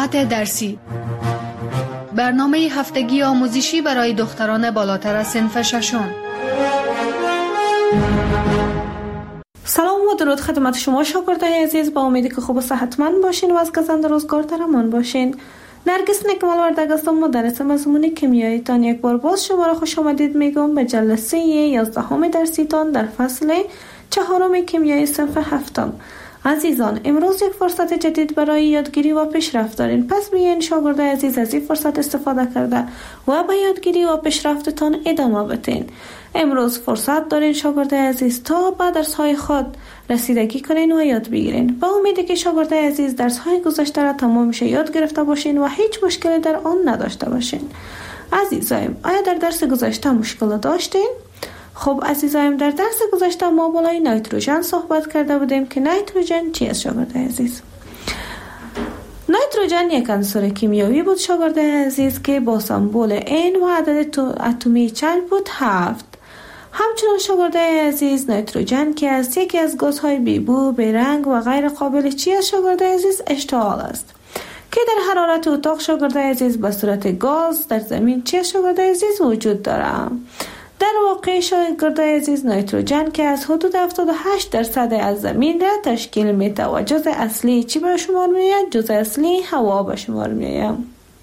ساعت درسی، برنامه هفتگی آموزشی برای دختران بالاتر از صنف ششم. سلام و درود خدمت شما شاگردای عزیز، با امیدی که خوب و صحتمند باشین و از گزند روزگار در امان باشین. نرگس نکمل وردگ هستم، مدرس مضمون کیمیایی تان. یک بار باز شما را خوش آمدید میگم به جلسه 11 درسی تان در فصل 4 کیمیایی صنف 7. عزیزان، امروز یک فرصت جدید برای یادگیری و پیشرفت دارین. پس بیاین شاگردای عزیز از این فرصت استفاده کرده و به یادگیری و پیشرفتتان ادامه بدین. امروز فرصت دارین شاگردای عزیز تا به درس‌های خود رسیدگی کنین و یاد بگیرین. با امیدی که شاگردای عزیز درس‌های گذشته را تمامش یاد گرفته باشین و هیچ مشکلی در آن نداشته باشین. عزیزایم، آیا در درس گذشته مشکل داشتین؟ خب عزیزایم، در درس گذشته ما بالای نیتروژن صحبت کرده بودیم که نیتروژن چی است شاگردای عزیز؟ نیتروژن یک عنصر کیمیایی بود شاگردای عزیز که با سمبل N و عدد اتمی چند بود؟ 7. همچنان شاگردای عزیز، نیتروژن که از یکی از گازهای بیبو، بیرنگ و غیر قابل چی است شاگردای عزیز؟ اشتعال است که در حرارت اتاق شاگردای عزیز به صورت گاز در زمین چی است شاگردای عزیز؟ وجود داره. در واقع شاگردای عزیز، نیتروژن که از حدود 78% از زمین را تشکیل میده و جزء اصلی چی به شمار میآید؟ جزء اصلی هوا به شمار میآید.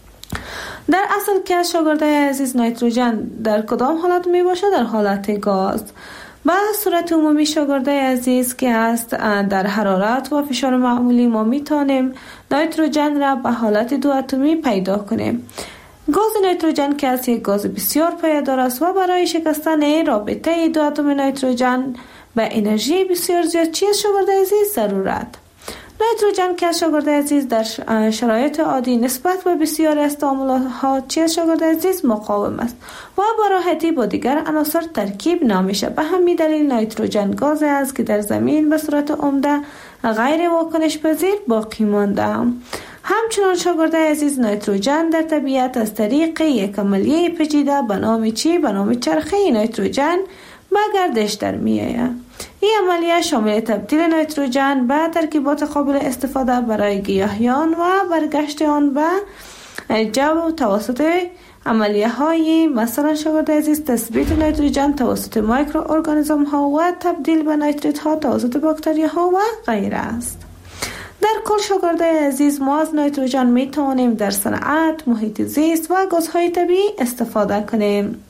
در اصل که شاگردای عزیز، نیتروژن در کدام حالت می باشه؟ در حالت گاز. به صورت عمومی شاگردای عزیز که است در حرارت و فشار معمولی ما می توانیم نیتروژن را به حالت دو اتمی پیدا کنیم. گاز نیتروژن که است یک گاز بسیار پایدار است و برای شکستن رابطه دو اتم نیتروژن به انرژی بسیار زیاد چی است شاگردای عزیز؟ ضرورت. نیتروژن که شاگردای عزیز در شرایط عادی نسبت به بسیار از تعاملها چی است شاگردای عزیز؟ مقاوم است و با راحتی با دیگر عناصر ترکیب نمیشه. به همین دلیل نیتروژن گاز است که در زمین به صورت عمده غیر واکنش پذیر باقی مانده. همچنان شاگردای عزیز، نیتروژن در طبیعت از طریق یک عملیه پیچیده به نام چی؟ به نام چرخه نیتروژن به گردش در میآید. این عملیه شامل تبدیل نیتروژن به ترکیبات قابل استفاده برای گیاهیان و برگشت آن به جو توسط عملیه های مثلا شاگردای عزیز تثبیت نیتروژن توسط میکروارگانیسم ها و تبدیل به نیتریت ها توسط باکتری ها و غیره است. در کل شاگردای عزیز، ما از نیتروژن می توانیم در صنعت، محیط زیست و گازهای طبیعی استفاده کنیم.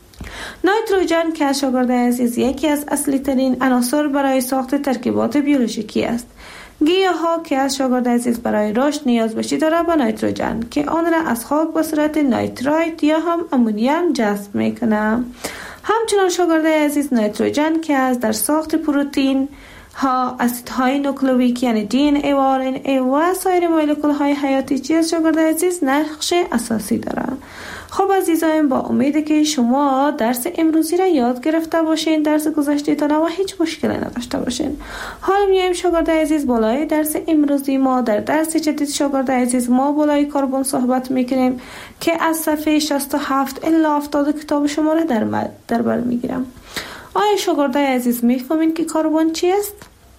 نیتروژن که شاگردای عزیز یکی از اصلی ترین عناصر برای ساخت ترکیبات بیولوژیکی است. گیاها که از شاگردای عزیز برای رشد نیاز به چی داره؟ به نیتروژن که آن را از خاک به صورت نیترایت یا هم امونیم جذب میکنه. همچنان شاگردای عزیز، نیتروژن که از در ساخت پروتئین ها، اسیدهای نوکلئیک یعنی DNA و RNA و سایر مولکول‌های حیاتی چیز شاگردای عزیز نقش اساسی دارند. خب عزیزان، با امید که شما درس امروزی را یاد گرفته باشین، درس گذشته تان و هیچ مشکلی نداشته باشین. حالا میایم شاگردای عزیز بالای درس امروزی ما در درس جدید شاگردای عزیز ما بالای کربن صحبت میکنیم که از صفحه 67 الی 70 کتاب شما را در بر میگیرم. آیا شاگردای عزیز میفهمین که کربن چی است؟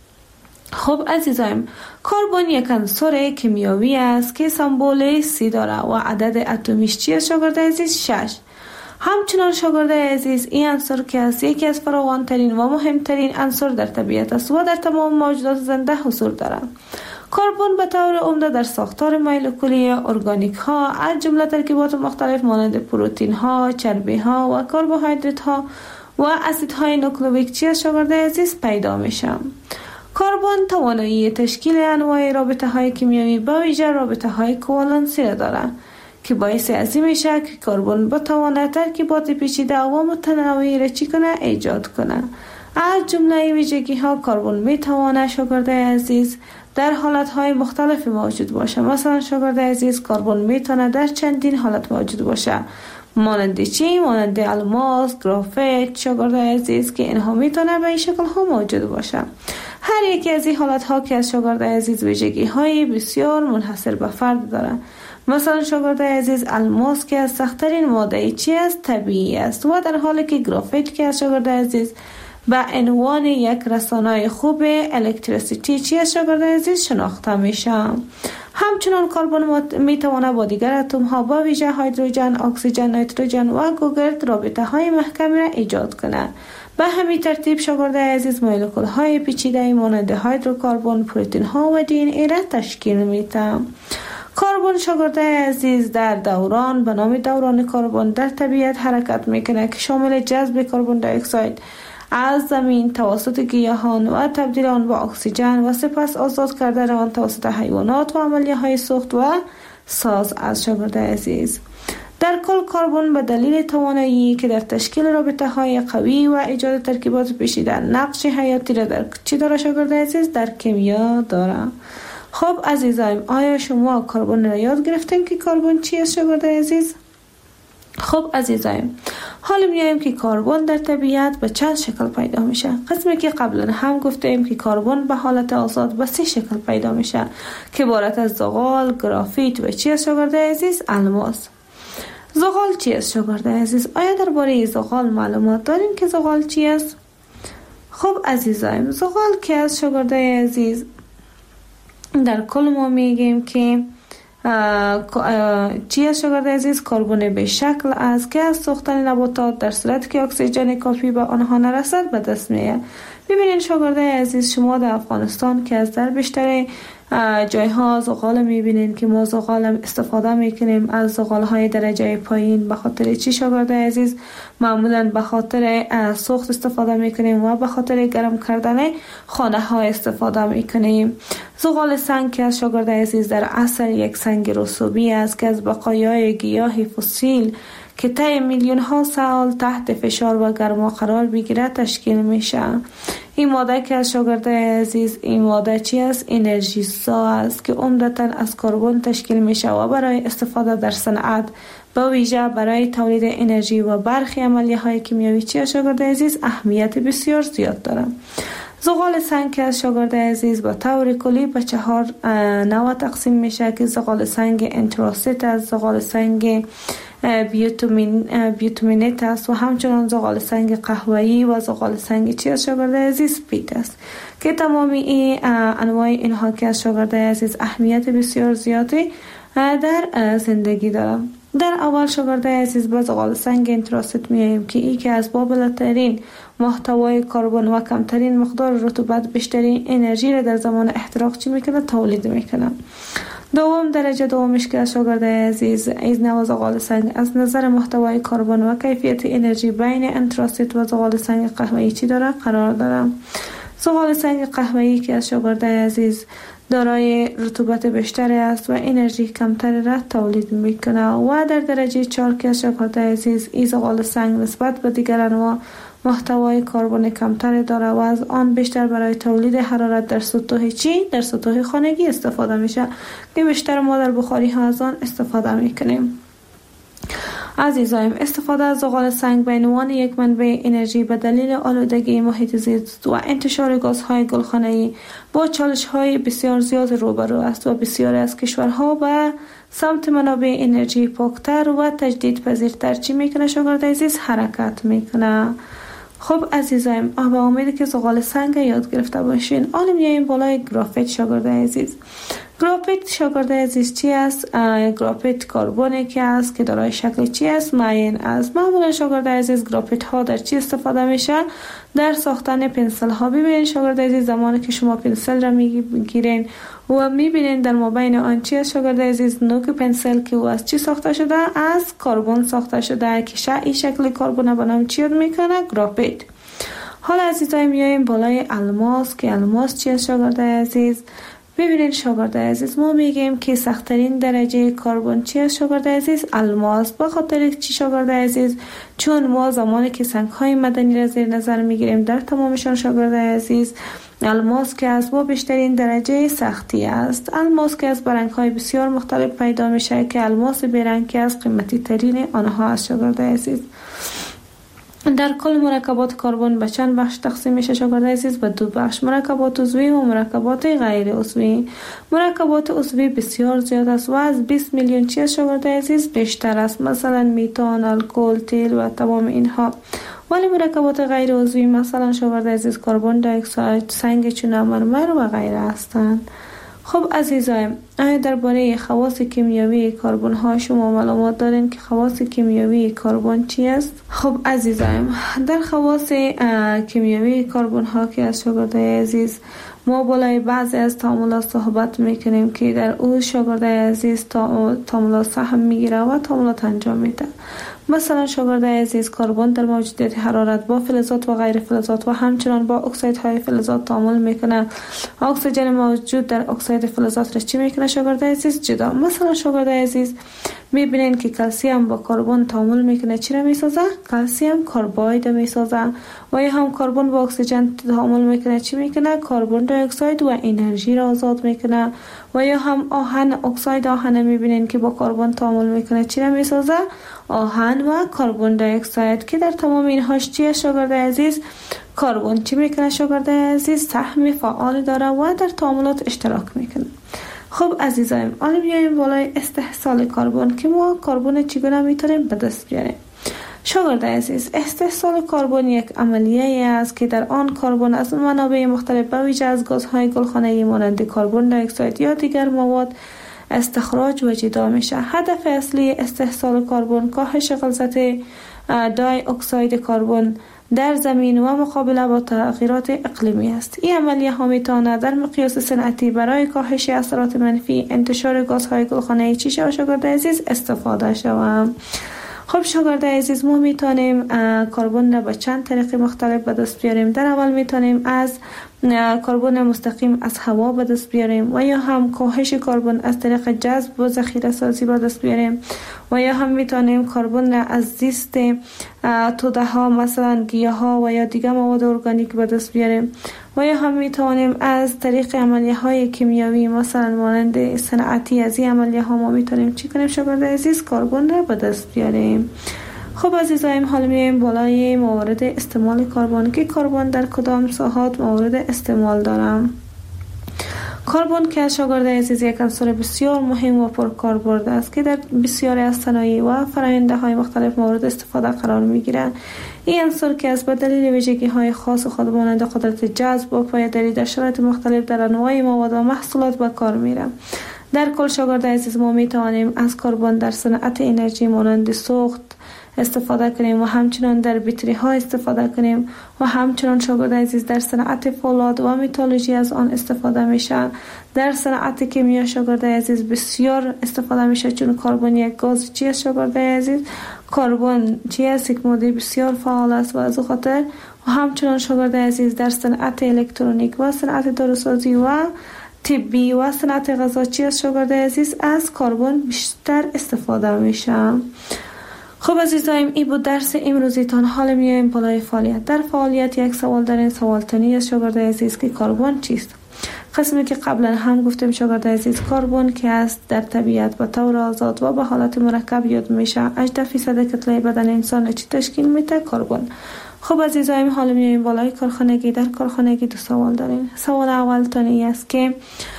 خب عزیزایم، کربن یک عنصر کیمیایی است که سمبل C داره و عدد اتمیش چی است شاگردای عزیز؟ 6. همچنان شاگردای عزیز، این عنصر که است یکی از فراوانترین و مهمترین عنصر در طبیعت است و در تمام موجودات زنده حضور دارد. کربن به طور عمده در ساختار مولکولی ارگانیک ها از جمله ترکیبات مختلف مانند پروتئین ها، چربی ها و کربوهیدرات ها و اسیدهای نوکلئیک چی است شاگردای عزیز؟ پیدا میشه. کربن توانایی تشکیل انواع رابطه های کیمیایی به ویژه رابطه های کوالنسی را دارد که باعث از این میشه که کربن بتواند ترکیبات پیچیده و متنوعی را چی کنه؟ ایجاد کنه. از جمله ویژگی ها کربن میتواند شاگردای عزیز در حالت های مختلف موجود باشه. مثلا شاگردای عزیز، کربن میتواند در چندین حالت موجود باشه، مانند چی؟ مانند الماس، گرافیت شاگردای عزیز که اینها میتونه به این شکل ها موجود باشه. هر یکی از این حالت ها که از شاگردای عزیز ویژگی های بسیار منحصر به فرد داره. مثلا شاگردای عزیز، الماس که از سخت‌ترین ماده چی است؟ طبیعی است و در حالی که گرافیت که از شاگردای عزیز به عنوان یک رسانه خوب الکتریسیتی چی است شاگرد عزیز شناخته میشه. همچنان کربن میتواند با دیگر اتم ها با ویژه هیدروژن، اکسیژن، نیتروژن و گوگرد رابطه های محکمی را ایجاد کنه. به همین ترتیب شاگرد عزیز مولکول های پیچیده مانند هیدروکربن، پروتئین ها و دی ان ای را تشکیل میده. کربن شاگرد عزیز در دوران به نام دوران کربن در طبیعت حرکت میکنه که شامل جذب کربن دی اکساید از زمین توسط گیاهان و تبدیل آن به اکسیژن و سپس آزاد کردن آن توسط حیوانات و عملیه های سوخت و ساز از شاگرد عزیز. در کل کربن به دلیل توانایی که در تشکیل رابطه های قوی و ایجاد ترکیبات پیچیده نقش حیاتی را در چی داره شاگرد عزیز؟ در کیمیا داره. خب عزیزایم، آیا شما کربن را یاد گرفتین که کربن چی است شاگرد عزیز؟ خب عزیزایم، حالا میایم که کربن در طبیعت به چند شکل پیدا میشه. قسمی که قبلا هم گفتیم که کربن به حالت آزاد به 3 شکل پیدا میشه که عبارت از زغال، گرافیت و چی است شاگرد عزیز؟ الماس. زغال چی است شاگرد عزیز؟ آیا درباره زغال معلومات دارین که زغال چی است؟ خب عزیزایم، زغال که است شاگرد عزیز؟ در کل ما میگیم که چی است شاگرد عزیز؟ کربن به شکل است که از سوختن نباتات در صورتی که اکسیژن کافی به آنها نرسد به دست میاد. ببینید شاگرد عزیز، شما در افغانستان که از در بیشتر جایها زغال میبینین که ما زغال استفاده میکنیم از زغال های درجه پایین. به خاطر چی شاگرد عزیز؟ معمولا به خاطر سوخت استفاده میکنیم و به خاطر گرم کردن خانه ها استفاده میکنیم. زغال سنگ که از شاگرد عزیز در اصل یک سنگ رسوبی است که از بقایای گیاه فسیل که طی میلیون ها سال تحت فشار و گرما قرار بگیره تشکیل میشه. این ماده که از شاگرد عزیز، این ماده چی است؟ انرژی سا است که عمدتاً از کربن تشکیل میشه و برای استفاده در صنعت با ویژه برای تولید انرژی و برخی عملیه های کیمیایی چی است شاگرد عزیز اهمیت بسیار زیاد داره. زغال سنگ که از شاگرد عزیز به طور کلی به 4 نوع تقسیم میشه که زغال سنگ انتراسیت است، زغال سنگ بیوتومینت است و همچنان زغال سنگ قهوه‌ای و زغال سنگ چی از شاگرد عزیز پیت است که تمامی این انواع اینها که از شاگرد عزیز اهمیت بسیار زیادی در زندگی دارند. در اول شاگرد عزیز به زغال سنگ انتراسیت میاییم که این که از بالاترین محتوای کربن و کمترین مقدار رطوبت بیشترین انرژی را در زمان احتراق چی میکنه؟ تولید میکنه. دوم درجه دومش که شاگرد عزیز از نوع زغال سنگ از نظر محتوای کربن و کیفیت انرژی بین انتراسیت و زغال سنگ قهوه‌ای چی داره؟ قرار داره. زغال سنگ قهوه‌ای که از شاگرد عزیز دارای رطوبت بیشتری است و انرژی کمتری را تولید میکنه و در درجه 4 که شاگرد عزیز این زغال سنگ نسبت به دیگر انواع محتوای کربن کمتری داره و از آن بیشتر برای تولید حرارت در سطوح چی؟ در سطوح خانگی استفاده میشه که بیشتر ما در بخاری ها از آن استفاده میکنیم. عزیزایم، استفاده از زغال سنگ به عنوان یک منبع انرژی به دلیل آلودگی محیط زیست و انتشار گازهای گلخانه‌ای با چالش‌های بسیار زیاد روبرو است و بسیاری از کشورها به سمت منابع انرژی پاکتر و تجدیدپذیرتر چی میکنه شاگرد عزیز؟ حرکت میکنه. خب عزیزایم، به امید که زغال سنگ یاد گرفته باشین. حالا میایم بالای گرافیت شاگرد عزیز. گرافیت شاگرد عزیز چی است؟ گرافیت کربنی که است که دارای شکل چی است؟ معین است. معمولا شاگرد عزیز گرافیت ها در چی استفاده میشه؟ در ساختن پنسل ها. ببینید شاگرد عزیز، زمانی که شما پنسل را میگیرین و میبینین در مابین آن چی است شاگرد عزیز؟ نوک پنسل که او از چی ساخته شده؟ از کربن ساخته شده که این شکل کربن به نام چی یاد میکنه؟ گرافیت. حالا عزیزای میایم بالای الماس که الماس چی است شاگرد عزیز؟ ببینید شاگرد عزیز، ما میگیم که سخت‌ترین درجه کربن چی است شاگرد عزیز؟ الماس. به خاطر چی شاگرد عزیز؟ چون ما زمانی که سنگ‌های معدنی را زیر نظر میگیریم در تمامشان شاگرد عزیز الماس که از با بیشترین درجه سختی است. الماس که از برنگ‌های بسیار مختلف پیدا میشه که الماس برنگ که از قیمتی ترین آنها است شاگرد عزیز. در کل مرکبات کربن به چند بخش تقسیم میشه شاگرد عزیز؟ به 2 بخش، مرکبات عضوی و مرکبات غیر عضوی. مرکبات عضوی بسیار زیاد است و از 20 میلیون چی است شاگرد عزیز؟ بیشتر است، مثلا میتان، الکل، تیل و تمام اینها. ولی مرکبات غیر عضوی مثلا شاگرد عزیز کربن دی اکساید، سنگ چون مرمر و غیره هستند. خب عزیزایم، آیا درباره خواص کیمیایی کربن ها شما معلومات دارین که خواص کیمیایی کربن چی است؟ خب عزیزایم، در خواص کیمیایی کربن ها که از شاگرد عزیز ما بالای بعضی از تعاملات صحبت میکنیم که در او شاگرد عزیز تعاملات سهم میگیره و تعاملات انجام میده. مثلا شاگرد عزیز کربن در موجودیت حرارت با فلزات و غیر فلزات و همچنان با اکسیدهای فلزات تعامل میکنه. اکسیژن موجود در اکسید فلزات را چی میکنه شاگرد عزیز؟ جدا. مثلا شاگرد عزیز میبینین که کلسیم با کربن تعامل میکنه، چی را میسازه؟ کلسیم کارباید میسازه. و یا هم کربن با اکسیژن تعامل میکنه، چی میکنه؟ کربن دی اکساید و انرژی را آزاد میکنه. و یا هم آهن، اکساید آهن میبینین که با کربن تعامل میکنه، چی را میسازه؟ آهن و کربن دی اکساید، که در تمام اینهاش چیه شاگرد عزیز؟ کربن چی میکنه شاگرد عزیز؟ سهم فعال داره و در تعاملات اشتراک میکنه. خب عزیزایم، حالا بیایم بالای استحصال کربن که ما کربن چگونه میتونیم به دست بیاریم. شاگرد عزیز، استحصال کربن یک عملیه است که در آن کربن از منابع مختلف به ویژه از گازهای گلخانه‌ای مانند کربن دی اکساید یا دیگر مواد استخراج و جدا میشه. هدف اصلی استحصال کربن کاهش غلظت دی اکساید کربن در زمین و مقابله با تغییرات اقلیمی است. این عملیه ها میتواند در مقیاس صنعتی برای کاهش اثرات منفی انتشار گازهای گلخانه‌ای چی شود شاگرد عزیز؟ استفاده شود. خب شاگرد عزیز، ما میتونیم کربن را به چند طریق مختلف به دست بیاریم. در اول میتونیم از کربن مستقیم از هوا به دست بیاریم و یا هم کاهش کربن از طریق جذب و ذخیره سازی به دست بیاریم و یا هم میتونیم کربن را از زیست توده ها مثلا گیاه ها و یا دیگر مواد ارگانیک به دست بیاریم و یا هم میتونیم از طریق عملیه های کیمیایی مثلا مانند صنعتی از این عملیه ها ما میتونیم چی کنیم شاگرد عزیز؟ کربن را به دست بیاریم. خب عزیزایم، حالا میایم بالای موارد استعمال کربن که کربن در کدام ساحات مورد استعمال دارم. کربن که شاگرد عزیز یک عنصر بسیار مهم و پرکاربرد است که در بسیاری از صنایع و فرآیندهای مختلف مورد استفاده قرار میگیرد. این عنصر که از به دلیل ویژگی‌های خاص خود مانند قدرت جذب و پایداری در شرایط مختلف در انواع مواد و محصولات به کار میره. در کل شاگرد عزیز، ما میتوانیم از کربن در صنعت انرژی مانند سوخت استفاده کنیم و همچنان در بطری ها استفاده کنیم و همچنان شاگرد عزیز در صنعت فولاد و متالورژی از آن استفاده میشه. در صنعت کیمیا شاگرد عزیز بسیار استفاده میشه، چون کربن یک گاز چی است شاگرد عزیز؟ کربن چی است؟ یک ماده بسیار فعال است و از خاطر و همچنان شاگرد عزیز در صنعت الکترونیک و صنعت داروسازی و طبی و صنعت غذا چی است شاگرد عزیز؟ از کربن بیشتر استفاده میشه. خب عزیزایم، این بود درس امروزیتان. حالا میایم بالای فعالیت. در فعالیت یک سوال دارین، سوال تانی از شاگرد عزیز که کربن چیست؟ قسمی که قبلا هم گفتیم شاگرد عزیز، کربن که است در طبیعت به طور آزاد و به حالت مرکب یاد میشه. 18% کتله بدن انسان چی تشکیل میده؟ کربن. خب عزیزایم، حالا میایم بالای کارخانگی. در کارخانگی دو سوال دارین. سوال اول تانی است که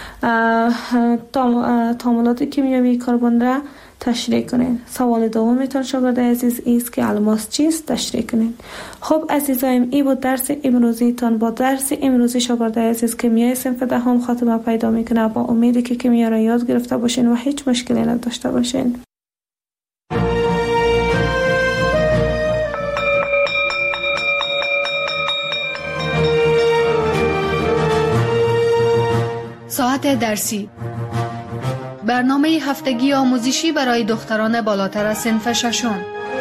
تعاملات کیمیایی کربن را تشریح کنین. سوال دومتون شاگرد عزیز است که الماس چیست؟ تشریح کنین. خب عزیزایم، این بود درس امروزیتان. با درس امروزی شاگرد عزیز کیمیای صنف دهم خاتمه پیدا میکنه. با امیدی که کیمیا را یاد گرفته باشین و هیچ مشکلی نداشته باشین. ساعت درسی، برنامه هفتگی آموزشی برای دختران بالاتر از صنف ششم.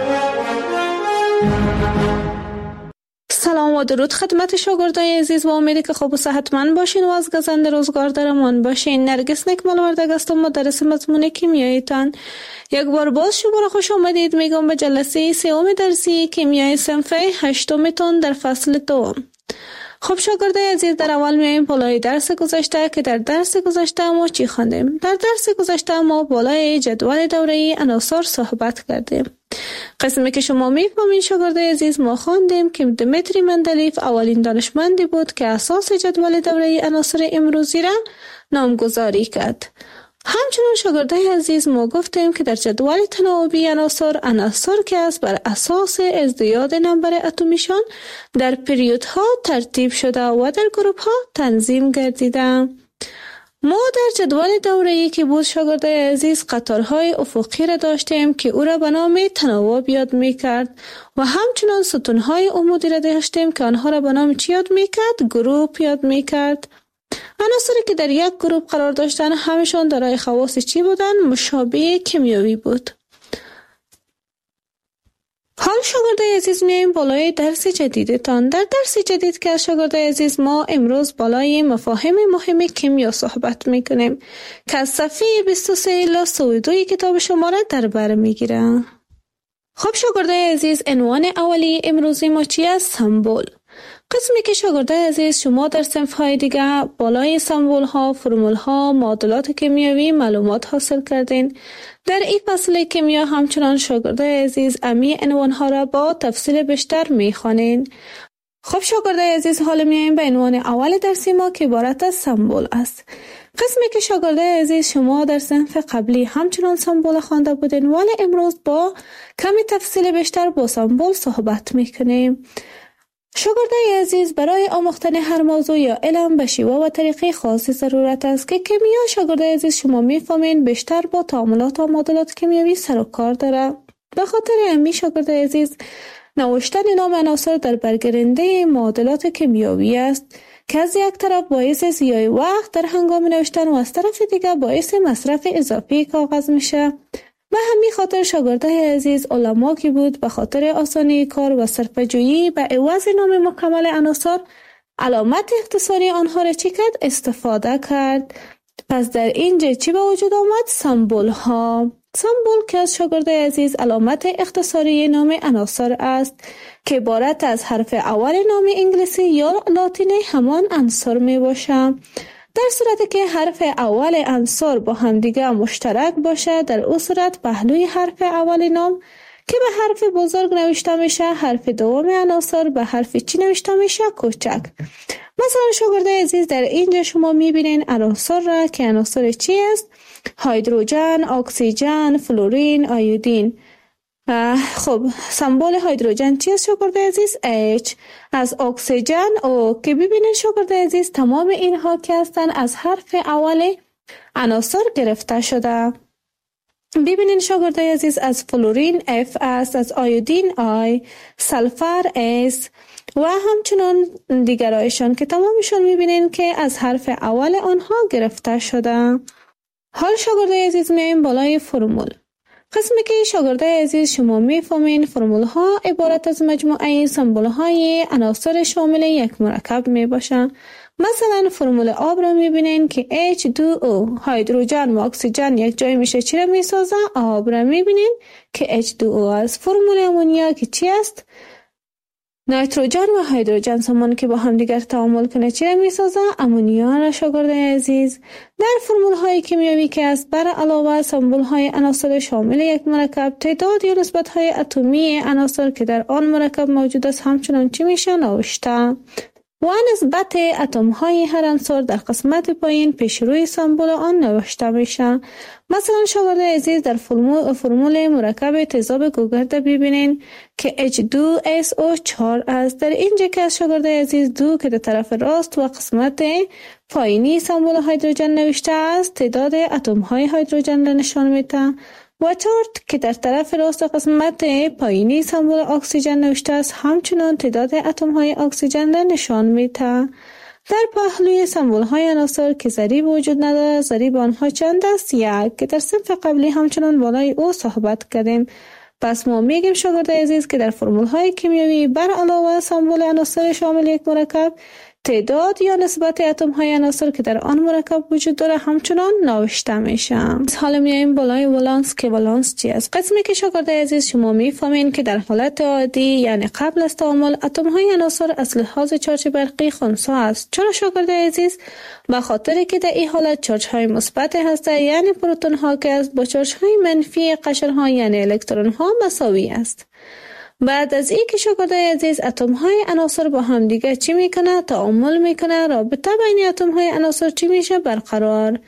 سلام و درود خدمت شاگردای عزیز و امیدی که خوب و صحتمند باشین و از گزند روزگار درمان باشین. نرگس نکمل وردگ هستم، مدرس مضمون کیمیاییتان. یک بار باز شما خوش آمدید میگم به جلسه سوم درسی کیمیای صنف هشتمتون در فصل 2. خب شاگردای عزیز، در اول میایم بالای درس گذشته که در درس گذشته ما چی خواندیم؟ در درس گذشته ما بالای جدول دوره‌ای عناصر صحبت کردیم. قسمی که شما میفهمین شاگردای عزیز، ما خواندیم که دمیتری مندلیف اولین دانشمندی بود که اساس جدول دوره‌ای عناصر امروزی را نامگذاری کرد. همچنان شاگردای عزیز ما گفتیم که در جدول تناوبی عناصر که است بر اساس ازدیاد نمبر اتمیشان در پریودها ترتیب شده و در گروپها تنظیم گردیده. ما در جدول دوره‌ای که بود شاگردای عزیز قطارهای افقی را داشتیم که او را به نام تناوب یاد می‌کرد و همچنان ستونهای عمودی را داشتیم که آنها را به نام چی یاد می‌کرد؟ گروپ یاد می‌کرد. عناصری که در یک گروپ قرار داشتن همشان دارای خواص چی بودن؟ مشابه کیمیایی بود. حال شاگردای عزیز میایم بالای درس جدیدتان. در درس جدید که از شاگردای عزیز ما امروز بالای مفاهیم مهم کیمیا صحبت میکنیم که از صفحه 23 الی 32 کتاب شما را در بر میگیره. خب شاگردای عزیز عنوان اولی امروزی ما چی است؟ سمبل. قسمی که شاگردای عزیز شما در صنف‌های دیگه بالای سمبول‌ها، فرمول‌ها، معادلات کیمیایی معلومات حاصل کردین. در این فصل کیمیا همچنان شاگردای عزیز امی عنوان‌ها را با تفصیل بیشتر می‌خوانین. خب شاگردای عزیز حالا میایم به عنوان اول درسی ما که عبارت از سمبل است. قسمی که شاگردای عزیز شما در صنف قبلی همچنان سمبل خوانده بودین ولی امروز با کمی تفصیل بیشتر با سمبل صحبت می‌کنیم. شاگردای عزیز برای آموختن هر موضوع یا علم به شیوه و طریقه خاصی ضرورت است که کیمیا شاگردای عزیز شما میفهمین بیشتر با تعاملات و معادلات کیمیایی سر و کار داره. به خاطر امی شاگردای عزیز نوشتن نام عناصر در برگرنده معادلات کیمیایی است که از یک طرف باعث ضیاع وقت در هنگام نوشتن و از طرف دیگر باعث مصرف اضافی کاغذ میشه. به همین خاطر شاگردای عزیز علما که بود به خاطر آسانی کار و صرفه‌جویی به عوض نام مکمل عناصر علامت اختصاری آنها را چی کرد؟ استفاده کرد. پس در اینجا چی به وجود آمد؟ سمبول ها. سمبول که از شاگردای عزیز علامت اختصاری نام عناصر است که عبارت از حرف اول نام انگلیسی یا لاتینی همان عنصر می باشه. در صورتی که حرف اول عنصر با همدیگه مشترک باشه در اون صورت پهلوی حرف اول نام که به حرف بزرگ نوشته میشه حرف دوم عناصر به حرف چی نوشته میشه؟ کوچک. مثلا شاگردای عزیز در اینجا شما میبینین عناصر را که عناصر چی است؟ هیدروژن، اکسیژن، فلورین، آیودین. خب سمبل هیدروژن چی است شاگردای عزیز؟ H. از اکسیژن او که ببینید شاگردای عزیز تمام اینها که هستن از حرف اول عناصر گرفته شده. ببینید شاگردای عزیز از فلورین F است، از آیودین I، سلفر S و همچنان دیگرایشان که تمامشون میبینید که از حرف اول آنها گرفته شده. حال شاگردای عزیز میایم بالای فرمول. قسمی که شاگردای عزیز شما میفهمین فرمول ها عبارت از مجموعه سمبل های عناصر شامل یک مرکب می باشن. مثلا فرمول آب را میبینین که H2O هیدروژن و اکسیژن یک جای میشه چی را میسازه؟ آب را میبینین که H2O است. فرمول امونیا که چی است؟ نیتروژن و هیدروژن سامان که با هم دیگر تعامل کنه چی را میسازه؟ امونیا را شاگردای عزیز. در فرمول های کیمیایی که است بر علاوه سمبل های عناصر شامل یک مرکب تعداد یا نسبت های اتمی عناصر که در آن مرکب موجود است همچنان چی میشه؟ نوشته. و نسبت اتم های هر عنصر در قسمت پایین پیش روی سمبل آن نوشته میشه. مثلا شاگردای عزیز در فرمول مرکب تیزاب گوگرد ببینین که H2SO4 است. در اینجا که از شاگردای عزیز دو که در طرف راست و قسمت پایینی سمبل هیدروژن نوشته است تعداد اتم های هیدروژن را نشان میده و چارت که در طرف راست قسمت پایینی سمبل اکسیژن نوشته است همچنان تعداد اتم های اکسیژن را نشان میده. در پهلوی سمبل های عناصر که ضریب وجود نداره ضریب آنها چند است؟ یک که در صنف قبلی همچنان بالای او صحبت کردیم. پس ما میگیم شاگردای عزیز که در فرمول های کیمیایی بر علاوه سمبل عناصر شامل یک مرکب تعداد یا نسبت اتم های عناصر که در آن مرکب وجود داره همچنان نوشته میشه. حالا میایم بالای ولانس که ولانس چی است؟ قسمی که شاگردای عزیز شما میفهمین که در حالت عادی یعنی قبل از تعامل اتم های عناصر از لحاظ چارج برقی خنثی است. چرا شاگردای عزیز؟ به خاطر که در این حالت چارج های مثبت هسته یعنی پروتون ها که است با چارج های منفی قشر ها یعنی الکترون ها مساوی است. بعد از این که شاگردای عزیز اتم های عناصر با هم دیگه چی میکنه؟ تعامل میکنه. رابطه بین اتم های عناصر چی میشه؟ برقرار.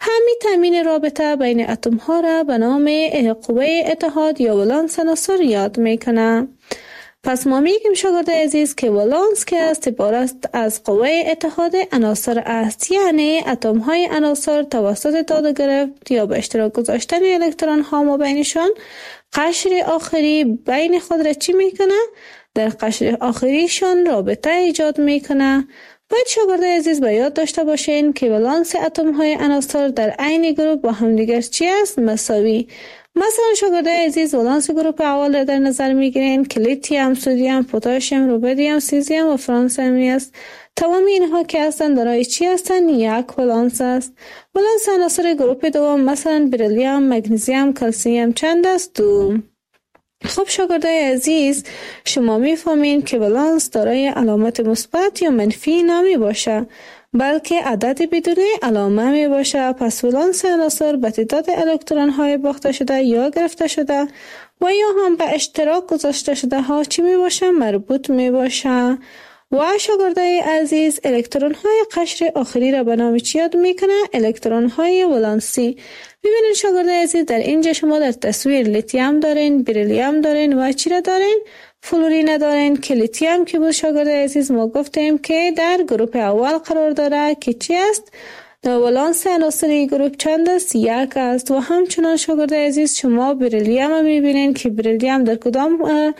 همین تامین رابطه بین اتم ها را به نام قوه اتحاد یا ولانس عناصر یاد میکنه. پس ما میگیم شاگرد عزیز که ولانس که است عبارت از قوه اتحاد عناصر است، یعنی اتم های عناصر توسط داده گرفت یا به اشتراک گذاشتن الکترون ها ما بینشان قشر آخری بین خود را چی میکنه؟ در قشر آخریشان رابطه ایجاد میکنه. باید شاگرد عزیز به یاد داشته باشین که ولانس اتم های عناصر در عین گروپ با همدیگر چی است؟ مساوی. مثلا شاگرد عزیز ولانس گروپ اول را در نظر میگیرین که لیتیوم، سدیم، پتاسیم، رودیم، سیزیم و فرانسیمی است. تمام اینها که هستند دارای چی هستند؟ یک ولانس است. ولانس عناصر گروپ دوم مثلا بریلیوم، مگنیزیم، کلسیم چند است؟ 2. خب شاگردای عزیز، شما میفهمین که ولانس دارای علامت مثبت یا منفی نمی باشه، بلکه عدد بدون علامه می باشه. پس ولانس عناصر به تعداد الکترون های باخته شده یا گرفته شده و یا هم به اشتراک گذاشته شده ها چی می باشه؟ مربوط می باشه. و شاگردای عزیز، الکترون های قشر آخری را به نام چی یاد میکنه؟ الکترون های ولانسی. ببینید شاگردای عزیز، در اینجا شما در تصویر لیتیوم دارین، بریلیوم دارین و چی را دارین؟ فلورین دارین که لیتیوم که بود شاگردای عزیز ما گفتیم که در گروپ اول قرار داره که چی است؟ ولانس عناصری گروپ چند است؟ 1 است. و همچنان شاگردای عزیز شما بریلیوم میبینین که بریلیوم در کدام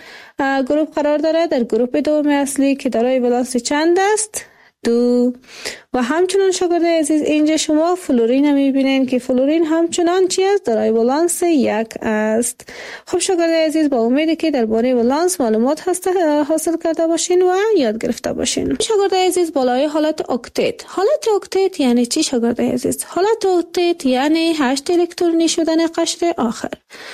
گروپ قرار داره؟ در گروپ دوم اصلی که دارای ولانس چند است؟ 2. و همچنان شاگردای عزیز اینجا شما فلورین میبینین که فلورین همچنان چی است؟ دارای ولانس 1 است. خب شاگردای عزیز، با امیدی که درباره ولانس معلومات حاصل کرده باشین و یاد گرفته باشین. شاگردای عزیز، بالای حالت اکتت. حالت اکتت یعنی چی شاگردای عزیز؟ حالت اکتت یعنی 8 الکترونی شدن قشر آخر.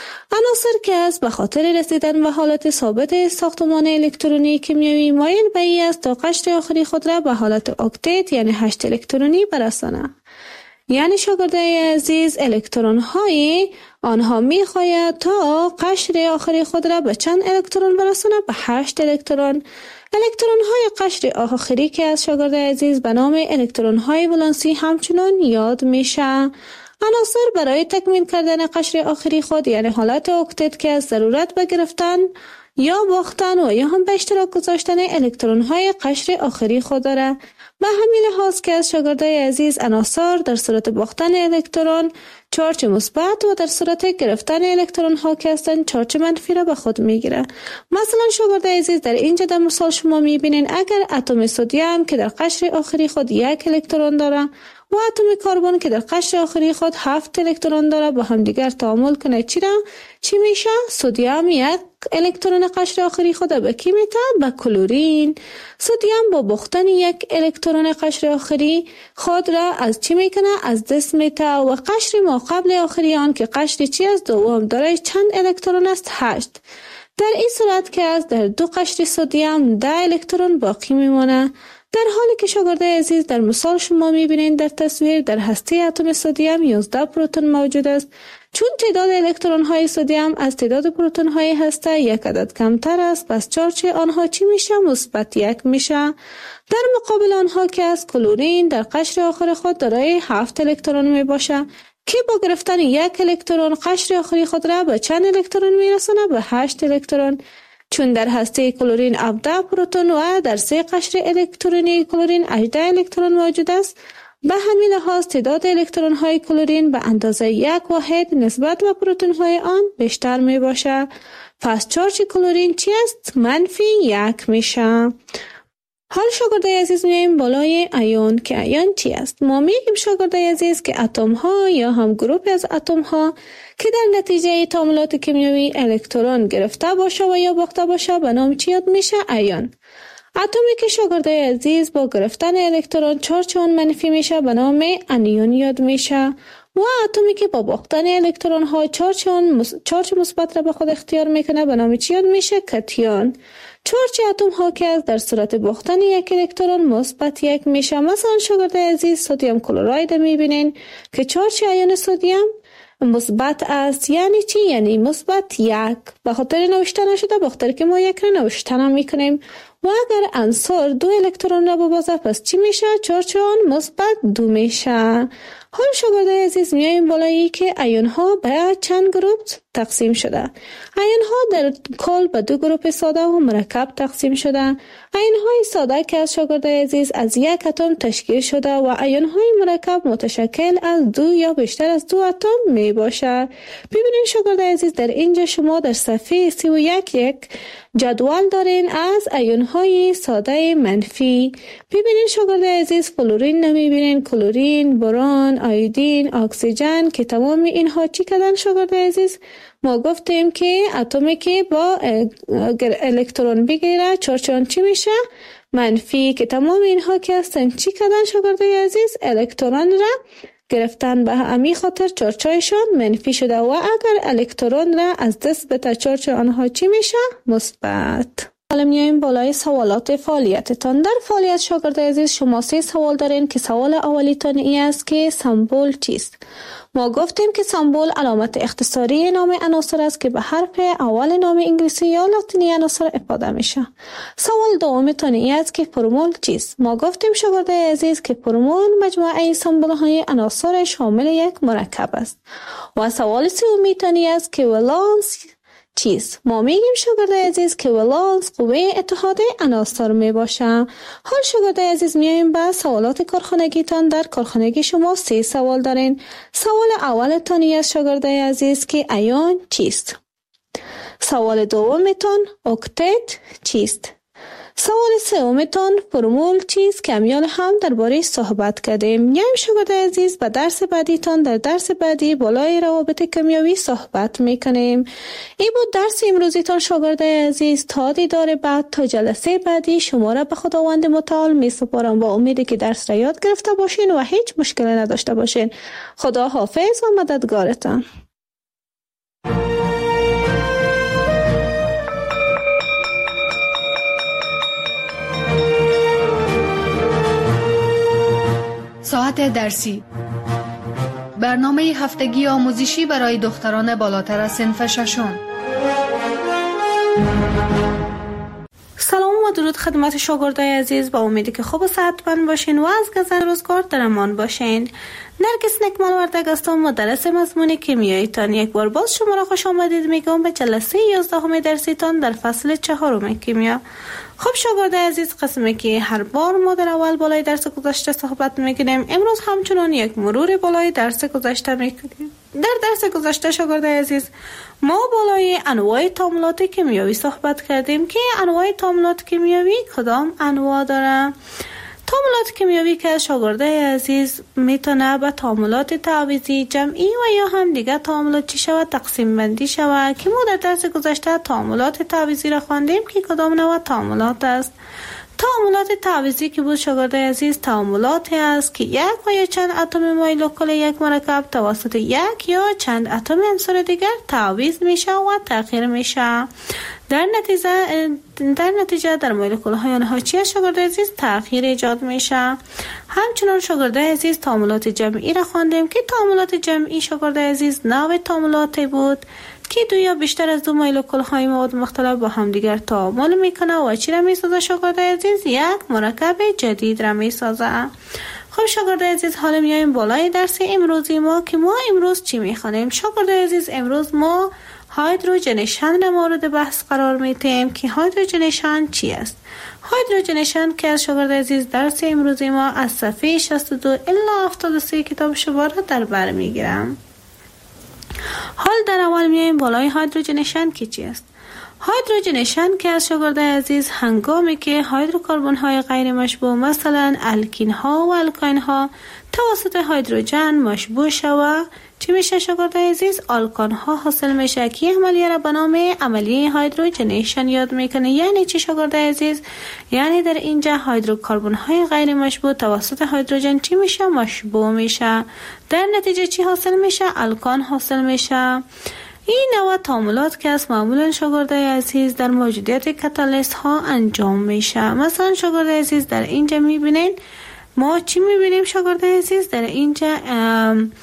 عناصر که است به خاطر رسیدن به حالت ثابت ساختمان الکترونی کیمیایی مایل به این است تا قشر آخری خود را به حالت اکتت یعنی 8 الکترونی برسانه. یعنی شاگردای عزیز، الکترون های آنها میخواید تا قشر آخری خود را به چند الکترون برسانه؟ به 8 الکترون. الکترون های قشر آخری که از شاگردای عزیز به نام الکترون های ولانسی همچنان یاد میشه. عناصر برای تکمیل کردن قشر آخری خود یعنی حالت اکتت که از ضرورت به گرفتن یا باختن و یا هم به اشتراک گذاشتن الکترون های قشر آخری خود داره. به همین لحاظ که از شاگردای عزیز عناصر در صورت باختن الکترون چارج مثبت و در صورت گرفتن الکترون ها که هستند چارج منفی را به خود میگیره. مثلا شاگردای عزیز، در اینجا در مثال شما میبینین اگر اتم سدیم که در قشر آخری خود 1 الکترون داره و اتم کربن که در قشر آخری خود 7 الکترون داره با هم دیگر تعامل کنه چی میشه؟ سدیم 1 الکترون قشر آخری خود به کی میده؟ به کلورین. سدیم با باختن 1 الکترون قشر آخری خود را از چی میکنه؟ از دست میده و قشر ما قبل آخری آن که قشر چی است؟ دوم داره چند الکترون است؟ 8. در این صورت که از در 2 قشر سدیم 10 الکترون باقی میمونه. در حالی که شاگردای عزیز در مثال شما میبینید در تصویر در هسته اتم سدیم 11 پروتون موجود است. چون تعداد الکترون های سدیم از تعداد پروتون های هسته 1 عدد کمتر است، پس چارج آنها چی میشه؟ مثبت 1 میشه. در مقابل آنها که از کلورین در قشر آخر خود دارای 7 الکترون میباشه که با گرفتن 1 الکترون قشر آخری خود را به چند الکترون میرسونه؟ به 8 الکترون. چون در هسته کلورین 17 پروتون و در 3 قشر الکترونی کلورین 18 الکترون موجود است، به همین لحاظ تعداد الکترون های کلورین به اندازه 1 واحد نسبت به پروتون های آن بیشتر می باشه. پس چارج کلورین چی است؟ منفی 1 میشه. حال شاگردای عزیز میایم بالای ایون که ایون چی است؟ ما میگیم شاگردای عزیز که اتم ها یا هم گروه از اتم ها که در نتیجه تعاملات کیمیایی الکترون گرفته باشه و یا باخته باشه به نام چی یاد میشه؟ ایون. اتمی که شاگردای عزیز با گرفتن الکترون چارج آن منفی میشه به نام انیون یاد میشه و اتمی که با باختن الکترون ها چارج مثبت را به خود اختیار میکنه به نام چی یاد میشه؟ کتیون. چارج اتم ها که از در صورت باختن 1 الکترون مثبت 1 میشه. مثلا شاگردای عزیز سدیم کلراید میبینین که چارج ایون سدیم مثبت است. یعنی چی؟ یعنی مثبت 1. به خاطر نوشته نشده، به خاطر که ما 1 را نوشته میکنیم و اگر عنصر 2 الکترون را ببازه پس چی میشه؟ چارج آن مثبت 2 میشه. حال شاگردای عزیز میایم بالایی که ایون ها به چند گروه تقسیم شده. ایون ها در کل به 2 گروه ساده و مرکب تقسیم شده. ایون های ساده که از شاگردای عزیز از یک اتم تشکیل شده و ایون های مرکب متشکل از 2 یا بیشتر از 2 اتم می باشه. ببینید شاگردای عزیز در اینجا شما در صفحه 31 یک جدول دارین از ایون های ساده منفی. ببینید شاگردای عزیز فلورین نمیبینین، کلورین، برون، آیودین، اکسیژن که تمام اینها چی کردن شاگردای عزیز؟ ما گفتیم که اتمی که با الکترون بگیره چارج چی میشه؟ منفی. که تمام اینها که هستن چی کردن شاگردای عزیز؟ الکترون را گرفتن، به همین خاطر چارجشان منفی شده و اگر الکترون را از دست بده چارج آنها چی میشه؟ مثبت. حالا میایم بالای سوالات فعالیتتان. در فعالیت شاگردای عزیز شما 3 سوال دارین که سوال اولیتان این است که سمبل چیست؟ ما گفتیم که سمبل علامت اختصاری نام عناصر است که به حرف اول نام انگلیسی یا لاتینی عناصر افاده میشه. سوال دومتان این است که فرمول چیست؟ ما گفتیم شاگردای عزیز که فرمول مجموعه سمبل های عناصر شامل یک مرکب است. و سوال سومیتان این است که ولانس چیست؟ ما میگیم شاگردای عزیز که ولانس قوه اتحاد عناصر می باشه. حال شاگردای عزیز میایم به سوالات کارخانگیتان. در کارخانگی شما 3 سوال دارین. سوال اولتان است شاگردای عزیز که ایون چیست؟ سوال دومتان اکتت چیست؟ سوال سومتان فرمول چیست که امیال هم درباره صحبت کردیم. میایم شاگردای عزیز به درس بعدیتان. در درس بعدی بالای روابط کیمیایی صحبت میکنیم. این بود درس امروزیتان شاگردای عزیز. تا دیدار بعد، تا جلسه بعدی شما را به خداوند متعال میسپارم با امیدی که درس را یاد گرفته باشین و هیچ مشکلی نداشته باشین. خدا حافظ و مددگارتان. ساعت درسی، برنامه هفتگی آموزشی برای دختران بالاتر از صنف ششم. سلام و درود خدمت شاگردای عزیز. با امیدی که خوب و صحتمند باشین و از گذر روزگار در امان باشین. نرگس نکمل وردگ هستم، مدرس مضمون کیمیایی تان. یک بار باز شما را خوش آمدید میگم به جلسه 11 درسی تان در فصل 4 کیمیا. خب شاگردای عزیز، قسمی که هر بار ما در اول بالای درس گذشته صحبت میکنیم، امروز همچنان یک مرور بالای درس گذشته میکنیم. در درس گذشته شاگردای عزیز ما بالای انواع تعاملات کیمیایی صحبت کردیم که انواع تعاملات کیمیایی کدام انواع داره. تعاملات کیمیایی که شاگردای عزیز میتونه به تعاملات تعویضی، جمعی و یا هم دیگه تعاملات چی شود تقسیم بندی شود که ما در درس گذشته تعاملات تعویضی را خواندیم که کدام نوع تعاملات است. تعاملات تعویضی که بود شاگردای عزیز تعاملاتی است که یک و یا چند اتم مایل کل یک مرکب توسط یک یا چند اتم عنصر دیگر تعویض میشه و تغییر میشه. در نتیجه در مولکول های آنها چی شاگردای عزیز تغییر ایجاد میشه. همچنان شاگردای عزیز تعاملات جمعی را خواندیم که تعاملات جمعی شاگردای عزیز نوع تعاملاتی بود که 2 یا بیشتر از 2 مولکول های مواد مختلف با هم دیگر تعامل میکنه و چی را میسازه شاگردای عزیز؟ یک مرکب جدید را میسازه. خب شاگردای عزیز، حالا میایم بالای درس امروزی ما که ما امروز چی میخوانیم. شاگردای عزیز، امروز ما هایدروژنیشن را مورد بحث قرار میدیم که هایدروژنیشن چی است. هایدروژنیشن که از شاگردای عزیز درس امروزی ما از صفحه 62 الی 73 کتاب شما را در بر میگیرم. حال در اول میایم بالای هایدروژنیشن که چی است. هایدروژنیشن که از شاگردای عزیز هنگامی که هیدروکربن های غیر مشبوع مثلا الکین ها و الکاین ها توسط هیدروژن مشبوع شود چی میشه شاگردای عزیز؟ آلکان ها حاصل میشه که عملیه را به نام عملیه هایدروژنیشن یاد میکنه. یعنی چی شاگردای عزیز؟ یعنی در اینجا هیدروکربن های غیر مشبوع توسط هیدروژن چی میشه؟ مشبوع میشه. در نتیجه چی حاصل میشه؟ الکان حاصل میشه. این نوع تعاملات که از معمولا شاگردای عزیز در موجودیت کاتالیست ها انجام میشه. مثلا شاگردای عزیز در اینجا میبینین ما چی میبینیم شاگردای عزیز؟ در اینجا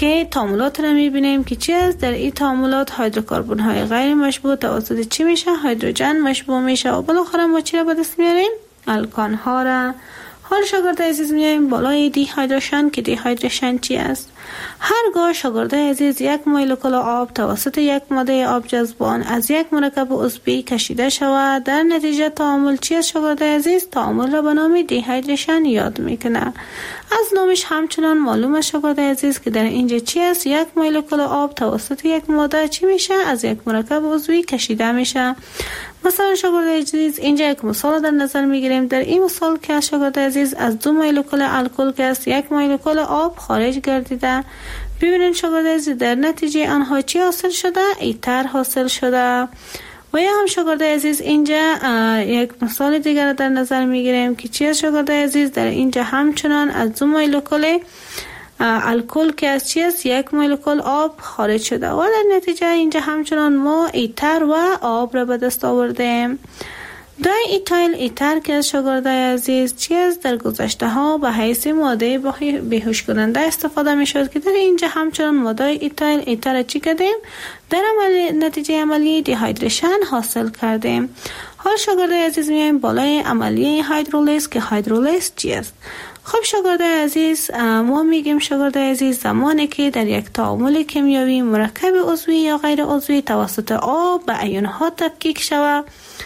که تعاملات را میبینیم که چی است. در این تعاملات هیدروکربن های غیر مشبوع توسط چی میشه؟ هیدروژن مشبوع میشه و بالاخره ما چی را به دست میاریم؟ الکان ها را. حال شاگرد عزیز میایم بالای دی هیدروژن که دی هیدروژن چی است؟ هرگاه شاگرد عزیز یک مولکول آب توسط یک ماده آب جذبان از یک مرکب عضوی کشیده شود، در نتیجه تعامل چی است شاگرد عزیز؟ تعامل را به نام دی هیدروژن یاد میکنه. از نامش همچنان معلوم است شاگرد عزیز که در اینجا چی است؟ یک مولکول آب توسط یک ماده چی میشه؟ از یک مرکب عضوی کشیده میشه. مثلا شاگرد عزیز اینجا یک مثال در نظر میگیریم. در این مثال که شاگرد عزیز از دو مولکول الکل که است یک مولکول آب خارج گردیده، ببینید شاگرد عزیز در نتیجه آنها چی حاصل شده؟ ایتر حاصل شده. و یا هم شاگرد عزیز اینجا یک مثال دیگر در نظر میگیریم که چی است شاگرد عزیز؟ در اینجا همچنان از دو مولکول الکل که از چی است؟ یک مولکول آب خارج شده و در نتیجه اینجا همچنان ما ایتر و آب را به دست آوردیم. دای ایتایل ایتر که از شاگرد عزیز چی است؟ در گذشته ها به حیث ماده بیهوش کننده استفاده می شد که در اینجا همچنان ماده ایتایل ایتر چی کردیم؟ در نتیجه عملی دی هیدروژن حاصل کردیم. حال شاگرد عزیز میایم بالای عملیه هیدرولیز که هیدرولیز چی است؟ خب شاگرد عزیز ما میگیم شاگرد عزیز زمانی که در یک تعامل کیمیایی مرکب عضوی یا غیر عضوی توسط آب به ایون ها تفکیک شود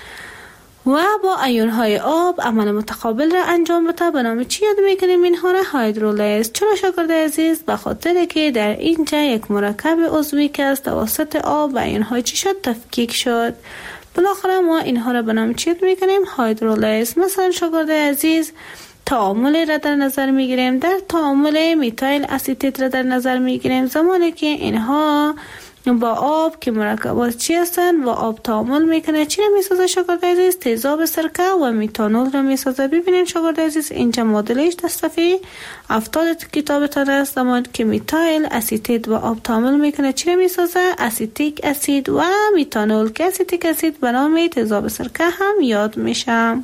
و با ایون های آب عمل متقابل را انجام بده، به نام چی یاد میکنیم اینها را؟ هیدرولیز. چرا شاگرد عزیز؟ به خاطر که در اینجا یک مرکب عضوی که از توسط آب به ایون های چی شد؟ تفکیک شد. بالاخره ما اینها را به نام چی یاد میکنیم؟ هیدرولیز. مثلا شاگرد عزیز تعامل را در نظر میگیریم. در تعامل میتایل اسیتیت را در نظر میگیریم. زمانی که اینها با آب که مرکبات چی هستن و آب تعامل میکنه چی را میسازه شاگرد عزیز؟ تیزاب سرکه و میتانول را میسازه. ببینید شاگرد عزیز اینجا مدلش در صفحه 70 کتابتان است. زمانی که میتایل اسیتیت و آب تعامل میکنه چی را میسازه؟ اسیتیک اسید و میتانول که اسیتیک اسید به نام تیزاب سرکه هم یاد میشه.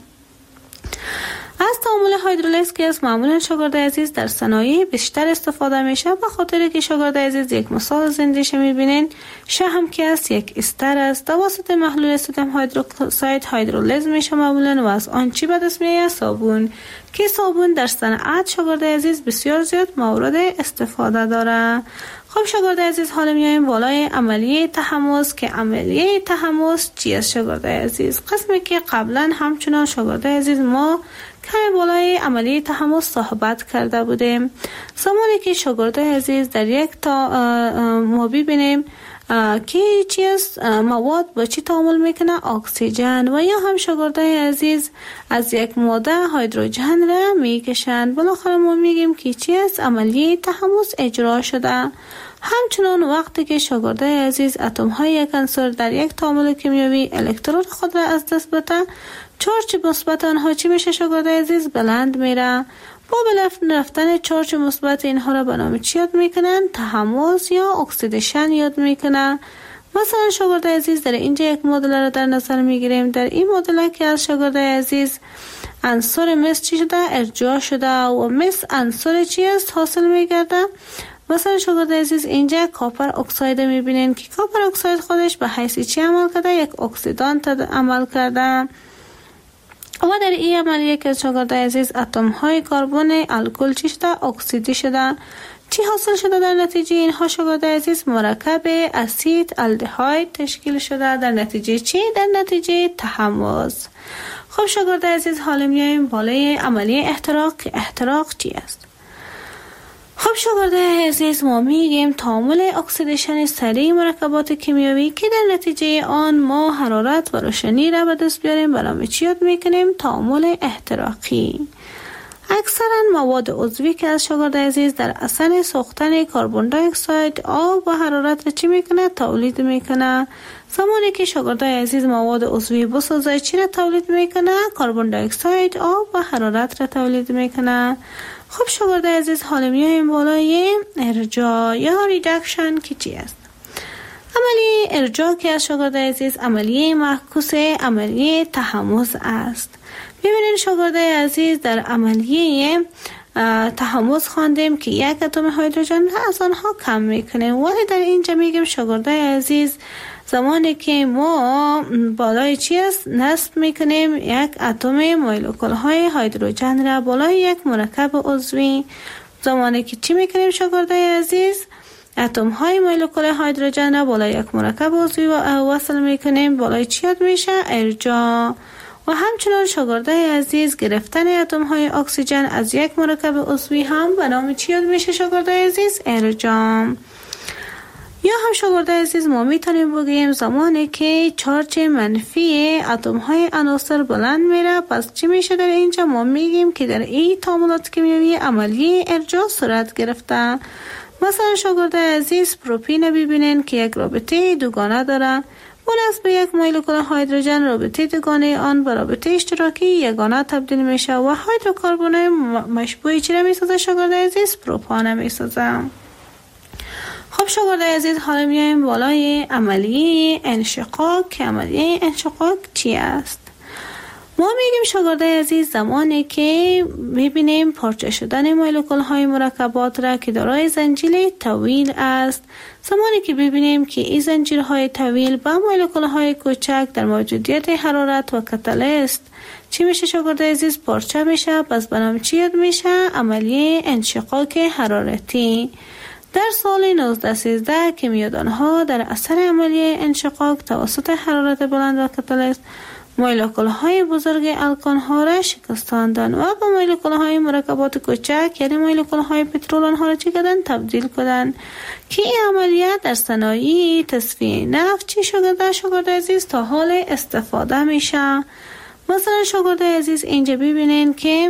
از تعامل هیدرولیز که از معمولا شاگرد عزیز در صنایع بیشتر استفاده میشه به خاطر که شاگرد عزیز یک مثال زندش میبینین. شهم که است یک استر است توسط محلول سدیم هیدروکساید هیدرولیز میشه معمولا و از آن چی به دست میاد؟ صابون که صابون در صنعت شاگرد عزیز بسیار زیاد مورد استفاده داره. خب شاگرد عزیز حالا میایم بالای عملیه تحمض که عملیه تحمض چی است شاگرد عزیز؟ قسمی که قبلا همچنان شاگرد عزیز ما کمی بالای عملیه تحمض صحبت کرده بودیم. زمانی که شاگرد عزیز در یک ما ببینیم که چی است مواد با چی تعامل میکنه؟ اکسیژن. و یا هم شاگرد عزیز از یک ماده هیدروژن را میکشند. بالاخره ما میگیم که چی است؟ عملیه تحمض اجرا شده. همچنان وقتی که شاگرد عزیز اتم های یک عنصر در یک تعامل کیمیایی الکترون خود را از دست بده، چارج مثبت آنها چی میشه شاگرد عزیز؟ بلند میره. با رفتن چارج مثبت اینها را به نام چی یاد میکنن؟ تحمض یا اکسیدیشن یاد میکنن. مثلا شاگرد عزیز در اینجا یک مدل را در نظر میگیریم. در این مدل که از شاگرد عزیز عنصر مس چی شده؟ ارجاع شده و مس عنصر چی است؟ حاصل میگرده. مثلا شاگرد عزیز اینجا کاپر اکساید میبینین که کاپر اکساید خودش به حیث چی عمل کرده؟ یک اکسیدانت عمل کرده. و در این عملیه که شاگرد عزیز اتم های کربن الکل چی شده؟ اکسیدی شده. چی حاصل شده در نتیجه اینها شاگرد عزیز؟ مرکب اسید الدهاید تشکیل شده. در نتیجه چی؟ در نتیجه تحمض. خب شاگرد عزیز حالا میایم بالای عملیه احتراق که احتراق چی است؟ خب شاگرد عزیز ما میگیم تعامل اکسیدیشن سریع مرکبات کیمیایی که در نتیجه آن ما حرارت و روشنی را به دست بیاریم به نام چی یاد میکنیم؟ تعامل احتراقی. اکثرا مواد عضوی که از شاگرد عزیز در اثر سوختن کربن دی اکساید آب و حرارت را چی میکنه؟ تولید میکنه. زمانی که شاگرد عزیز مواد عضوی بسازه چی را تولید میکنه؟ کربن دی اکساید آب و حرارت را تولید میکنه. خب شاگرد عزیز حالا میایم بالای ارجاع یا ریدکشن که چی است؟ عملیه ارجاع که از شاگرد عزیز عملیه معکوس عملیه تحمض است. ببینید شاگرد عزیز در عملیه تحمض خواندیم که یک اتم هیدروژن از آنها کم میکنیم. ولی در اینجا میگیم شاگردای عزیز زمانی که ما بالای چی است نصب میکنیم یک اتم مولکول های هیدروژن را بالای یک مرکب عضوی، زمانی که چی میکنیم شاگردای عزیز اتم های مولکول هیدروژن را بالای یک مرکب عضوی وصل میکنیم، بالای چی یاد میشه ارجاع. و همچنان شاگردای عزیز گرفتن اتم های اکسیژن از یک مرکب عضوی هم به نام چی یاد میشه شاگردای عزیز ارجاع. یا هم شاگردای عزیز ما میتونیم بگیم زمانی که چارج منفی اتم های عناصر بلند میره پس چی میشه در اینجا ما میگیم که در این تعاملات کیمیایی عملیه ارجاع صورت گرفته. مثلا شاگردای عزیز پروپین ببینین که یک رابطه دوگانه داره، مناسب به یک مولکول هیدروژن رابطه دوگانه آن به رابطه اشتراکی یگانه تبدیل میشه و هیدروکربن مشبوع چی را میسازه شاگردای عزیز پروپان میسازه. خب شاگردای عزیز حالا میایم بالای عملیه انشقاق که عملیه انشقاق چی است؟ ما میگیم شاگردای عزیز زمانی که میبینیم پارچه شدن مولکول های مرکبات را که دارای زنجیره طویل است، زمانی که ببینیم که این زنجیرهای طویل با مولکول های کوچک در موجودیت حرارت و کاتالیست چی میشه شاگردای عزیز پارچه میشه، پس به نام چی یاد میشه عملیه انشقاق حرارتی. در سال 1913 کیمیادان ها در اثر عملیه انشقاق توسط حرارت بلند و کاتالیست مولکول های بزرگ الکان ها را شکستاندند و با مولکول های مرکبات کوچک یعنی مولکول های پترول آنها را چی کردن تبدیل کردند که این عملیات در صنایع تصفیه نفت چی شده شاگردای عزیز تا حال استفاده میشه. مثلا شاگردای عزیز اینجا ببینین که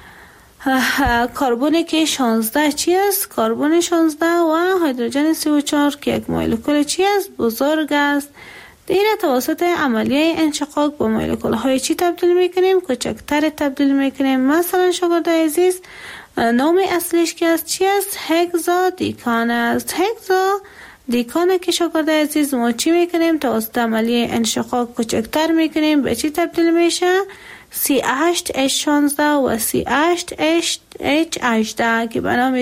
کربن که 16 چی است؟ کربن 16 و هیدروژن 34 که یک مولکول چی است؟ بزرگ است. دیره توسط عملیه انشقاق با مولکول های چی تبدیل میکنیم؟ کوچکتر تبدیل میکنیم. مثلا شاگردای عزیز نام اصلیش که است چی است؟ هگزا دیکان است. هگزا دیکانه که شاگردای عزیز ما چی میکنیم؟ توسط عملیه انشقاق کوچکتر میکنیم به چی تبدیل میشه؟ C8H16 و C8H18 که به نام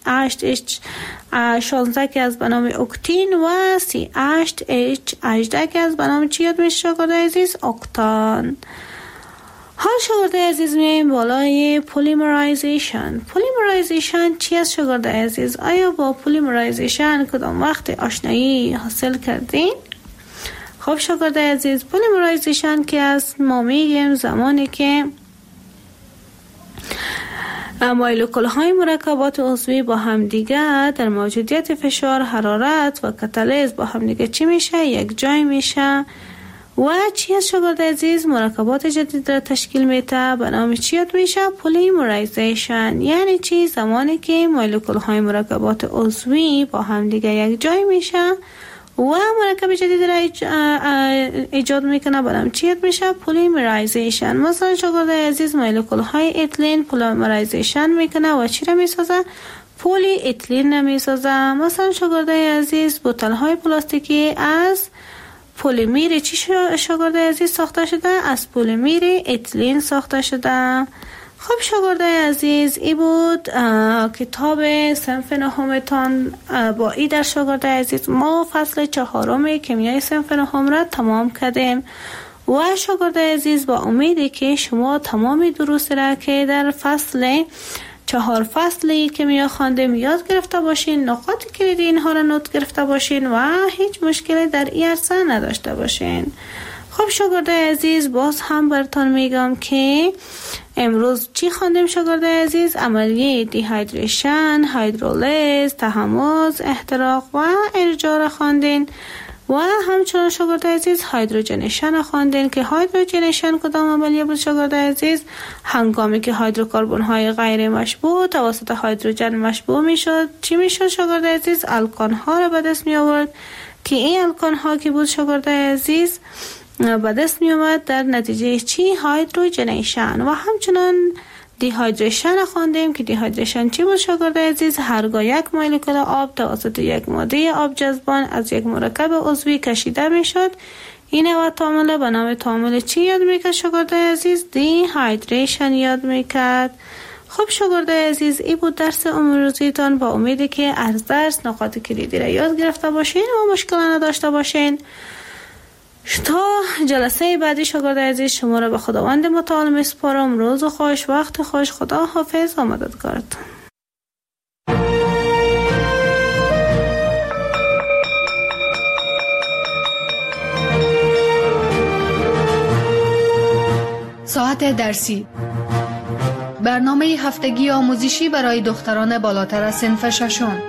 C8H16 که از به نام اکتین و C8H18 که از به نام چی یاد میشه شاگردای عزیز؟ اکتان. حال شاگردای عزیز میایم بالای پلیمرایزیشن. پلیمرایزیشن چی است شاگردای عزیز؟ آیا با پلیمرایزیشن کدام وقت آشنایی حاصل کردین؟ خب شاگردای عزیز پلیمرایزیشن که است ما میگیم زمانی که مولکول های مرکبات عضوی با همدیگه در موجودیت فشار، حرارت و کاتالیز با همدیگه چی میشه؟ یک جای میشه و چی است شاگردای عزیز؟ مرکبات جدید را تشکیل میده به نام چی یاد میشه؟ پلیمرایزیشن. یعنی چی؟ زمانی که مولکول های مرکبات عضوی با همدیگه یک جای میشه و مرکب جدید را ایجاد میکنه برام چی یاد میشه؟ پلیمرایزیشن. مثلا شاگردای عزیز مولکول های اتلین پلیمرایزیشن میکنه و چی را میسازه؟ پلی اتلین میسازه. مثلا شاگردای عزیز بوتل های پلاستیکی از پلیمر چی شاگردای عزیز ساخته شده؟ از پلیمر اتلین ساخته شده. خب شاگردای عزیز ای بود کتاب صنف نهمتان. با ای در شاگردای عزیز ما فصل 4 کیمیای صنف نهم را تمام کردیم و شاگردای عزیز با امیدی که شما تمام دروس را که در فصل 4 فصلی کیمیا خواندیم یاد گرفته باشین، نقاط کلیدی اینها را نوت گرفته باشین و هیچ مشکلی در این عرصه نداشته باشین. خب شاگردای عزیز باز هم براتون میگم که امروز چی خواندیم شاگردای عزیز؟ عملیه دیهایدریشن، هیدرولیز، تحمض، احتراق و ارجاع را خواندین و همچنان شاگردای عزیز هیدروژنیشن خواندین که هیدروژنیشن کدام عملیه بود شاگردای عزیز؟ هنگامی که هیدروکربن های غیر مشبوع توسط هیدروژن مشبوع میشد چی میشد شاگردای عزیز؟ الکان ها را به دست می آورد که این الکان ها که بود شاگردای عزیز به دست می آمد در نتیجه چی؟ هیدروژنیشن. و همچنان دیهایدریشن خواندیم که دیهایدریشن چی بود شاگردای عزیز؟ هرگاه یک مولکول آب توسط یک ماده آب جذبان از یک مرکب عضوی کشیده می شد این و تعامل به نام تعامل چی یاد می کرد شاگردای عزیز؟ دیهایدریشن یاد می کرد. خب شاگردای عزیز، این بود درس امروزیتان. با امیدی که از درس نکات کلیدی را یاد گرفته باشین و مشکل نداشته باشین. تا جلسه بعدی شاگردای عزیز شما را به خداوند متعال میسپارم. روز خوش، وقت خوش، خدا حافظ و مددگارتون. ساعت درسی، برنامه هفتگی آموزشی برای دختران بالاتر از صنف ششم.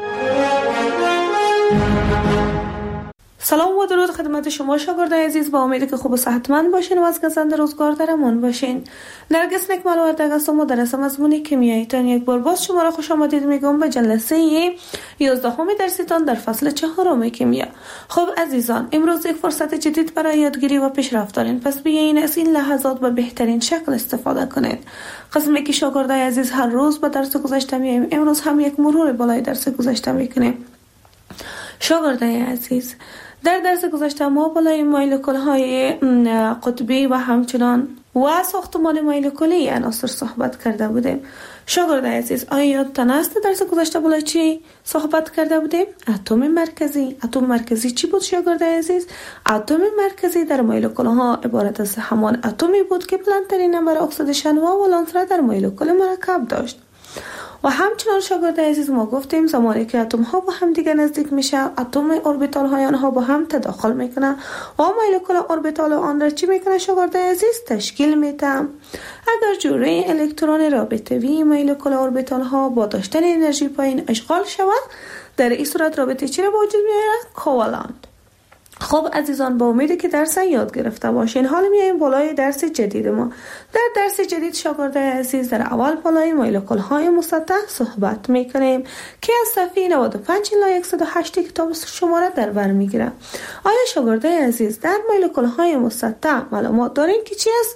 سلام و درود خدمت شما شاگردای عزیز. با امیدی که خوب و صحتمند باشین و از گزنده روزگار در امان باشین. نرگس نکمل وردگ هستم و درس مضمون کیمیاییتان یک بار باز شما را خوش آمدید میگم به جلسه 11 درسیتان در فصل 4 کیمیا. خب عزیزان، امروز یک فرصت جدید برای یادگیری و پیشرفت دارین، پس بیاین از این لحظات به بهترین شکل استفاده کنید. قسمی که شاگردای عزیز هر روز به درس گذشته میایم، امروز هم یک مرور بالای درس گذشته میکنیم. شاگردای عزیز، در درس گذشته ما بالای مولکول‌های قطبی و همچنان و ساختمان مولکولی عناصر صحبت کرده بودیم. شاگردای عزیز، آیا یادتان است درس گذشته بالای چی صحبت کرده بودیم؟ اتم مرکزی. اتم مرکزی چی بود شاگردای عزیز؟ اتم مرکزی در مولکول‌ها عبارت از همان اتمی بود که بلندترین نمبر اکسیدیشن و ولانس را در مولکول مرکب داشت. و همچنان شاگردای عزیز ما گفتیم زمانی که اتم ها با هم دیگه نزدیک میشه، اتم اوربیتال های آنها با هم تداخل میکنه و مولکول اوربیتال آن را چی میکنه شاگردای عزیز؟ تشکیل میده. اگر جوره الکترون رابطه‌ای مولکول اوربیتال ها با داشتن انرژی پایین اشغال شود، در این صورت رابطه چی را به وجود میاره؟ کوالنت. خب عزیزان، با امیدی که درس یاد گرفته باشین، حالا میایم بالای درس جدید ما. در درس جدید شاگردای عزیز در اول بالای مولکول های مسطح صحبت میکنیم که از صفحه 95 الی 108 کتاب شما را در بر میگیره. آیا شاگردای عزیز در مولکول های مسطح معلومات دارین که چی است؟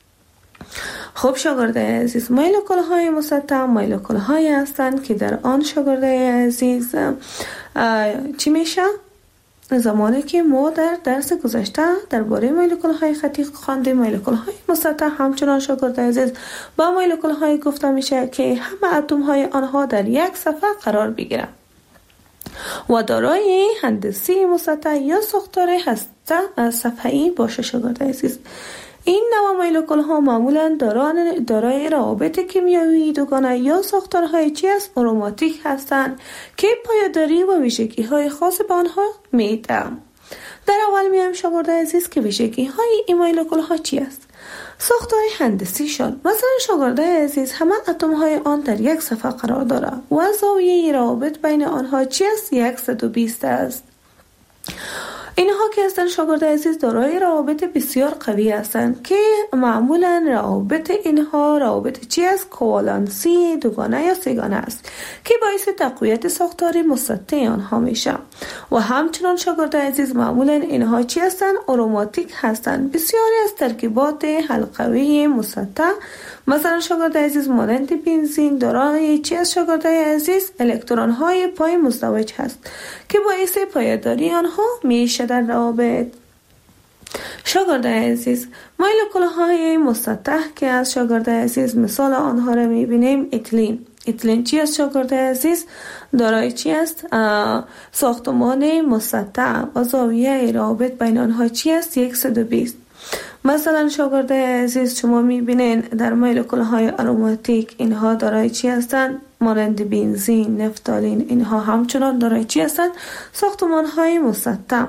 خب شاگردای عزیز، مولکول های مسطح مولکول های هستند که در آن شاگردای عزیز چی میشه؟ زمانی که ما در درس گذشته درباره مولکول های خطی خواندیم، مولکول های مسطح همچنان شاگردای عزیز با مولکول های گفته میشه که همه اتم های آنها در یک صفحه قرار بگیرند و دارای هندسی مسطح یا ساختار هسته صفحه‌ای باشه. شاگردای عزیز، این نوع مولکول ها معمولا دارای روابط کیمیایی دوگانه یا ساختارهای چی است؟ آروماتیک هستند که پایداری و ویژگی های خاص به آنها میدن. در اول میایم شاگردای عزیز که ویژگی های این مولکول ها چی است؟ ساختار هندسی شد. مثلا شاگردای عزیز همه اتم های آن در یک صفحه قرار داره و زاویه روابط بین آنها چی است؟ 120 است. اینها که هستند شاگردای عزیز دارای روابط بسیار قوی هستند که معمولا روابط اینها روابط چی است؟ کوالنسی دوگانه یا سه‌گانه است که باعث تقویت ساختار مسطح آنها میشه. و همچنان شاگردای عزیز معمولا اینها چی هستند؟ آروماتیک هستند. بسیاری از ترکیبات حلقوی مسطح مثلا شاگردای عزیز مانند بنزین دارای چی است شاگردای عزیز؟ الکترون های پای مزدوج هست که باعث پایداری آنها میشه در روابط. شاگردای عزیز، مولکول های مسطح که از شاگردای عزیز مثال آنها را میبینیم اتلین. اتلین چی است شاگردای عزیز؟ دارای چی است؟ ساختمان مسطح و زاویه روابط بین آنها چی است؟ 120. مثلا شاگردای عزیز شما میبینین در مولکول های آروماتیک اینها دارای چی هستند؟ مانند بنزین، نفتالین، اینها همچنان دارای چی هستند؟ ساختمان های مسطح.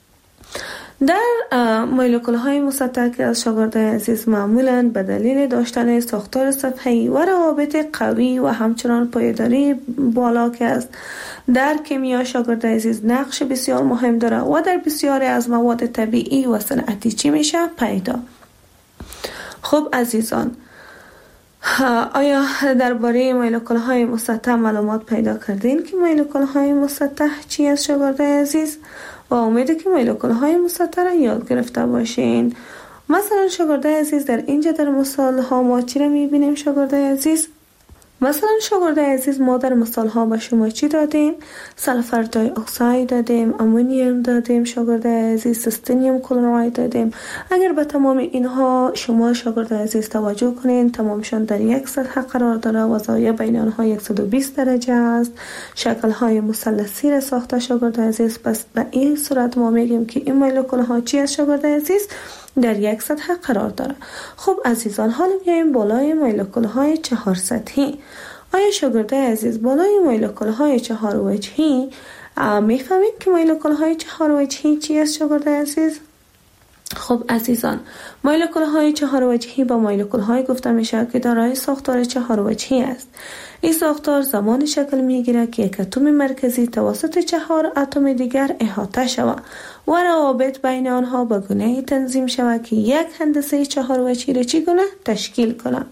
در مولکول های مسطح که از شاگردای عزیز معمولا به دلیل داشتن ساختار صفحه‌ای و روابط قوی و همچنان پایداری بالا که است در کیمیا شاگردای عزیز نقش بسیار مهم داره و در بسیاری از مواد طبیعی و صنعتی چی میشه؟ پیدا. خب عزیزان، آیا درباره مولکول های مسطح معلومات پیدا کردین که مولکول های مسطح چی است شاگردای عزیز؟ و امیده که مولکول های مسطح را یاد گرفته باشین. مثلا شاگردای عزیز در اینجا در مثال ها ما چی را میبینیم شاگردای عزیز؟ مثلا شاگرد عزیز ما در مثال ها به شما چی دادیم؟ سلفر دای اکساید دادیم، امونیوم دادیم، شاگرد عزیز سیستینیوم کلراید دادیم. اگر به تمام اینها شما شاگرد عزیز توجه کنین، تمامشان در یک سطح قرار داره و زاویه بین آنها 120 درجه است. شکل های مثلثی را ساخته شاگرد عزیز. پس به این صورت ما میگیم که این مولکول ها چی است شاگرد عزیز؟ در یک سطح قرار داره. خب عزیزان، حالا میایم بالای مولکول های 4 سطحی. آیا شاگرد عزیز بالای مولکول های 4 وجهی میفهمید که مولکول های 4 وجهی چی است شاگرد عزیز؟ خب عزیزان، مولکول های 4 وجهی با مولکول های گفته میشه که دارای ساختار 4 وجهی است. این ساختار زمان شکل میگیره که یک اتم مرکزی توسط 4 اتم دیگر احاطه شود و روابط بین آنها به گونه‌ای تنظیم شود که یک هندسه 4 وجهی را چگونه تشکیل کنه.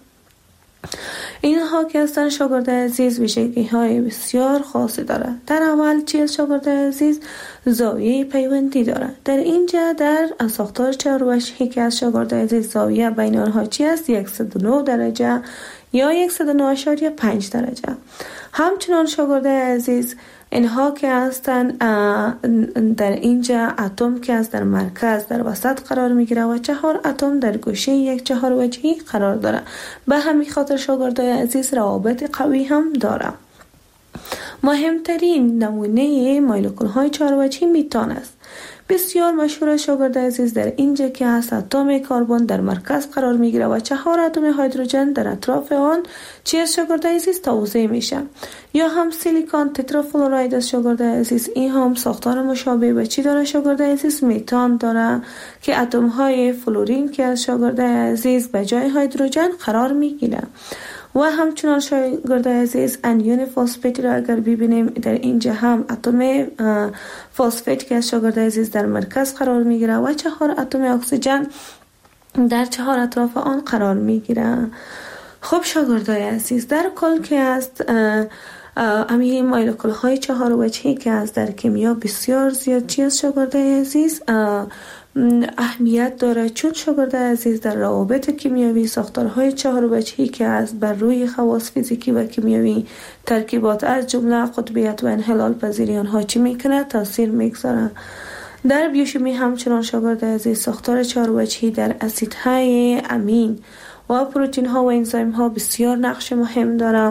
اینها که هستن شاگرد عزیز ویژگی های بسیار خاصی داره. در اول چیز شاگرد عزیز زاویه پیوندی داره. در اینجا در ساختار 4 وجهی که از شاگرد عزیز زاویه بین آنها چی است؟ 109 درجه یا 109.5 درجه. همچنان شاگرد عزیز اینها که هستن در اینجا اتم که از در مرکز در وسط قرار میگیره و 4 اتم در گوشه یک 4 وجهی قرار داره. به همین خاطر شاگرد عزیز روابط قوی هم داره. مهمترین نمونه مولکول های 4 وجهی میتان است. بسیار مشهور شاگرد عزیز در اینجا که هست اتم کربن در مرکز قرار میگیره و 4 اتم هیدروژن در اطراف آن چی از شاگرد عزیز توزیع میشه. یا هم سیلیکون تترافلوراید از شاگرد عزیز. این هم ساختار مشابه به چی داره شاگرد عزیز؟ میتان داره که اتم های فلورین که از شاگرد عزیز به جای هیدروژن قرار میگیره. و همچنان شاگرد عزیز انیون فسفت را اگر ببینیم در اینجا هم اتم فسفت که از شاگرد عزیز در مرکز قرار میگیره و 4 اتم اکسیژن در 4 اطراف آن قرار میگیره. خب شاگرد عزیز، در کل که است امی مولکول های 4 وجهی که از در کیمیا بسیار زیاد چی است شاگرد عزیز اهمیت داره، چون شاگرد عزیز در روابط کیمیایی ساختارهای 4 وجهی که از بر روی خواص فیزیکی و کیمیایی ترکیبات از جمله قطبیت و انحلال پذیری آنها چی میکنه؟ تاثیر میگذاره. در بیوشیمی همچنان شاگرد عزیز ساختار 4 وجهی در اسیدهای امین و پروتین ها و انزیم ها بسیار نقش مهم داره.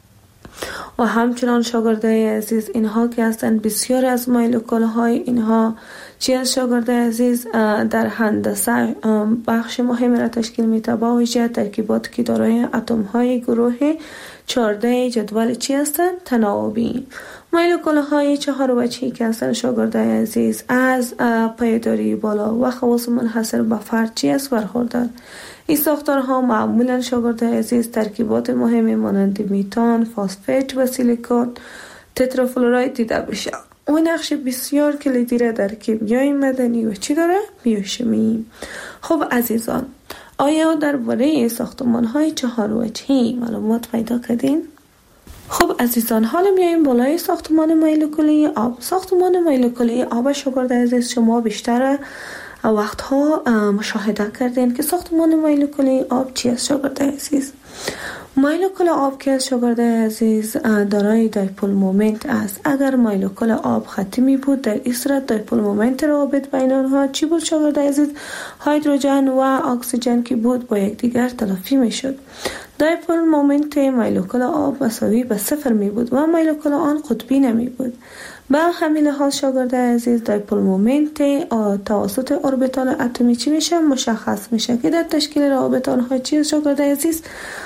و همچنان شاگرد عزیز اینها که هستند بسیار از مولکول های اینها چی از شاگرد عزیز در هندسه بخش مهم را تشکیل میده، با ویژه ترکیبات که دارای اتم های گروه 14 جدول چی هستند؟ تناوبی. مولکول های 4 وجهی که هستند شاگرد عزیز از پایداری بالا و خواص منحصر به فرد چی است برخوردار. این ساختارها معمولا شاگرد عزیز ترکیبات مهمی مانند میتان، فسفت و سیلیکون تترافلوراید دیده بشه. او نقش بسیار کلیدی را در کیمیای مدنی و چی داره؟ بیوشیمی. خب عزیزان، آیا درباره ساختمان های 4 وجهی معلومات پیدا کردین؟ خب عزیزان، حالا میایم بالای ساختمان مولکولی آب. ساختمان مولکولی آب شاگرد عزیز شما بیشتر وقتها مشاهده کردین که ساختمان مولکولی آب چی است شاگرد عزیز؟ مولکول آب که از شاگرد عزیز دارای دایپول مومنت است. اگر مولکول آب خطی می بود در این صورت دایپول مومنت روابط بین آنها چی بود شاگرد عزیز؟ هیدروژن و اکسیژن که بود با یکدیگر تلافی می شد. دایپول مومنت مولکول آب مساوی به 0 می بود و مولکول آن قطبی نمی بود. به همین لحاظ شاگرد عزیز دایپول مومنت توسط اوربیتال اتمی چی میشه؟ مشخص میشه که در تشکیل روابط آنها چی شاگرد عزیز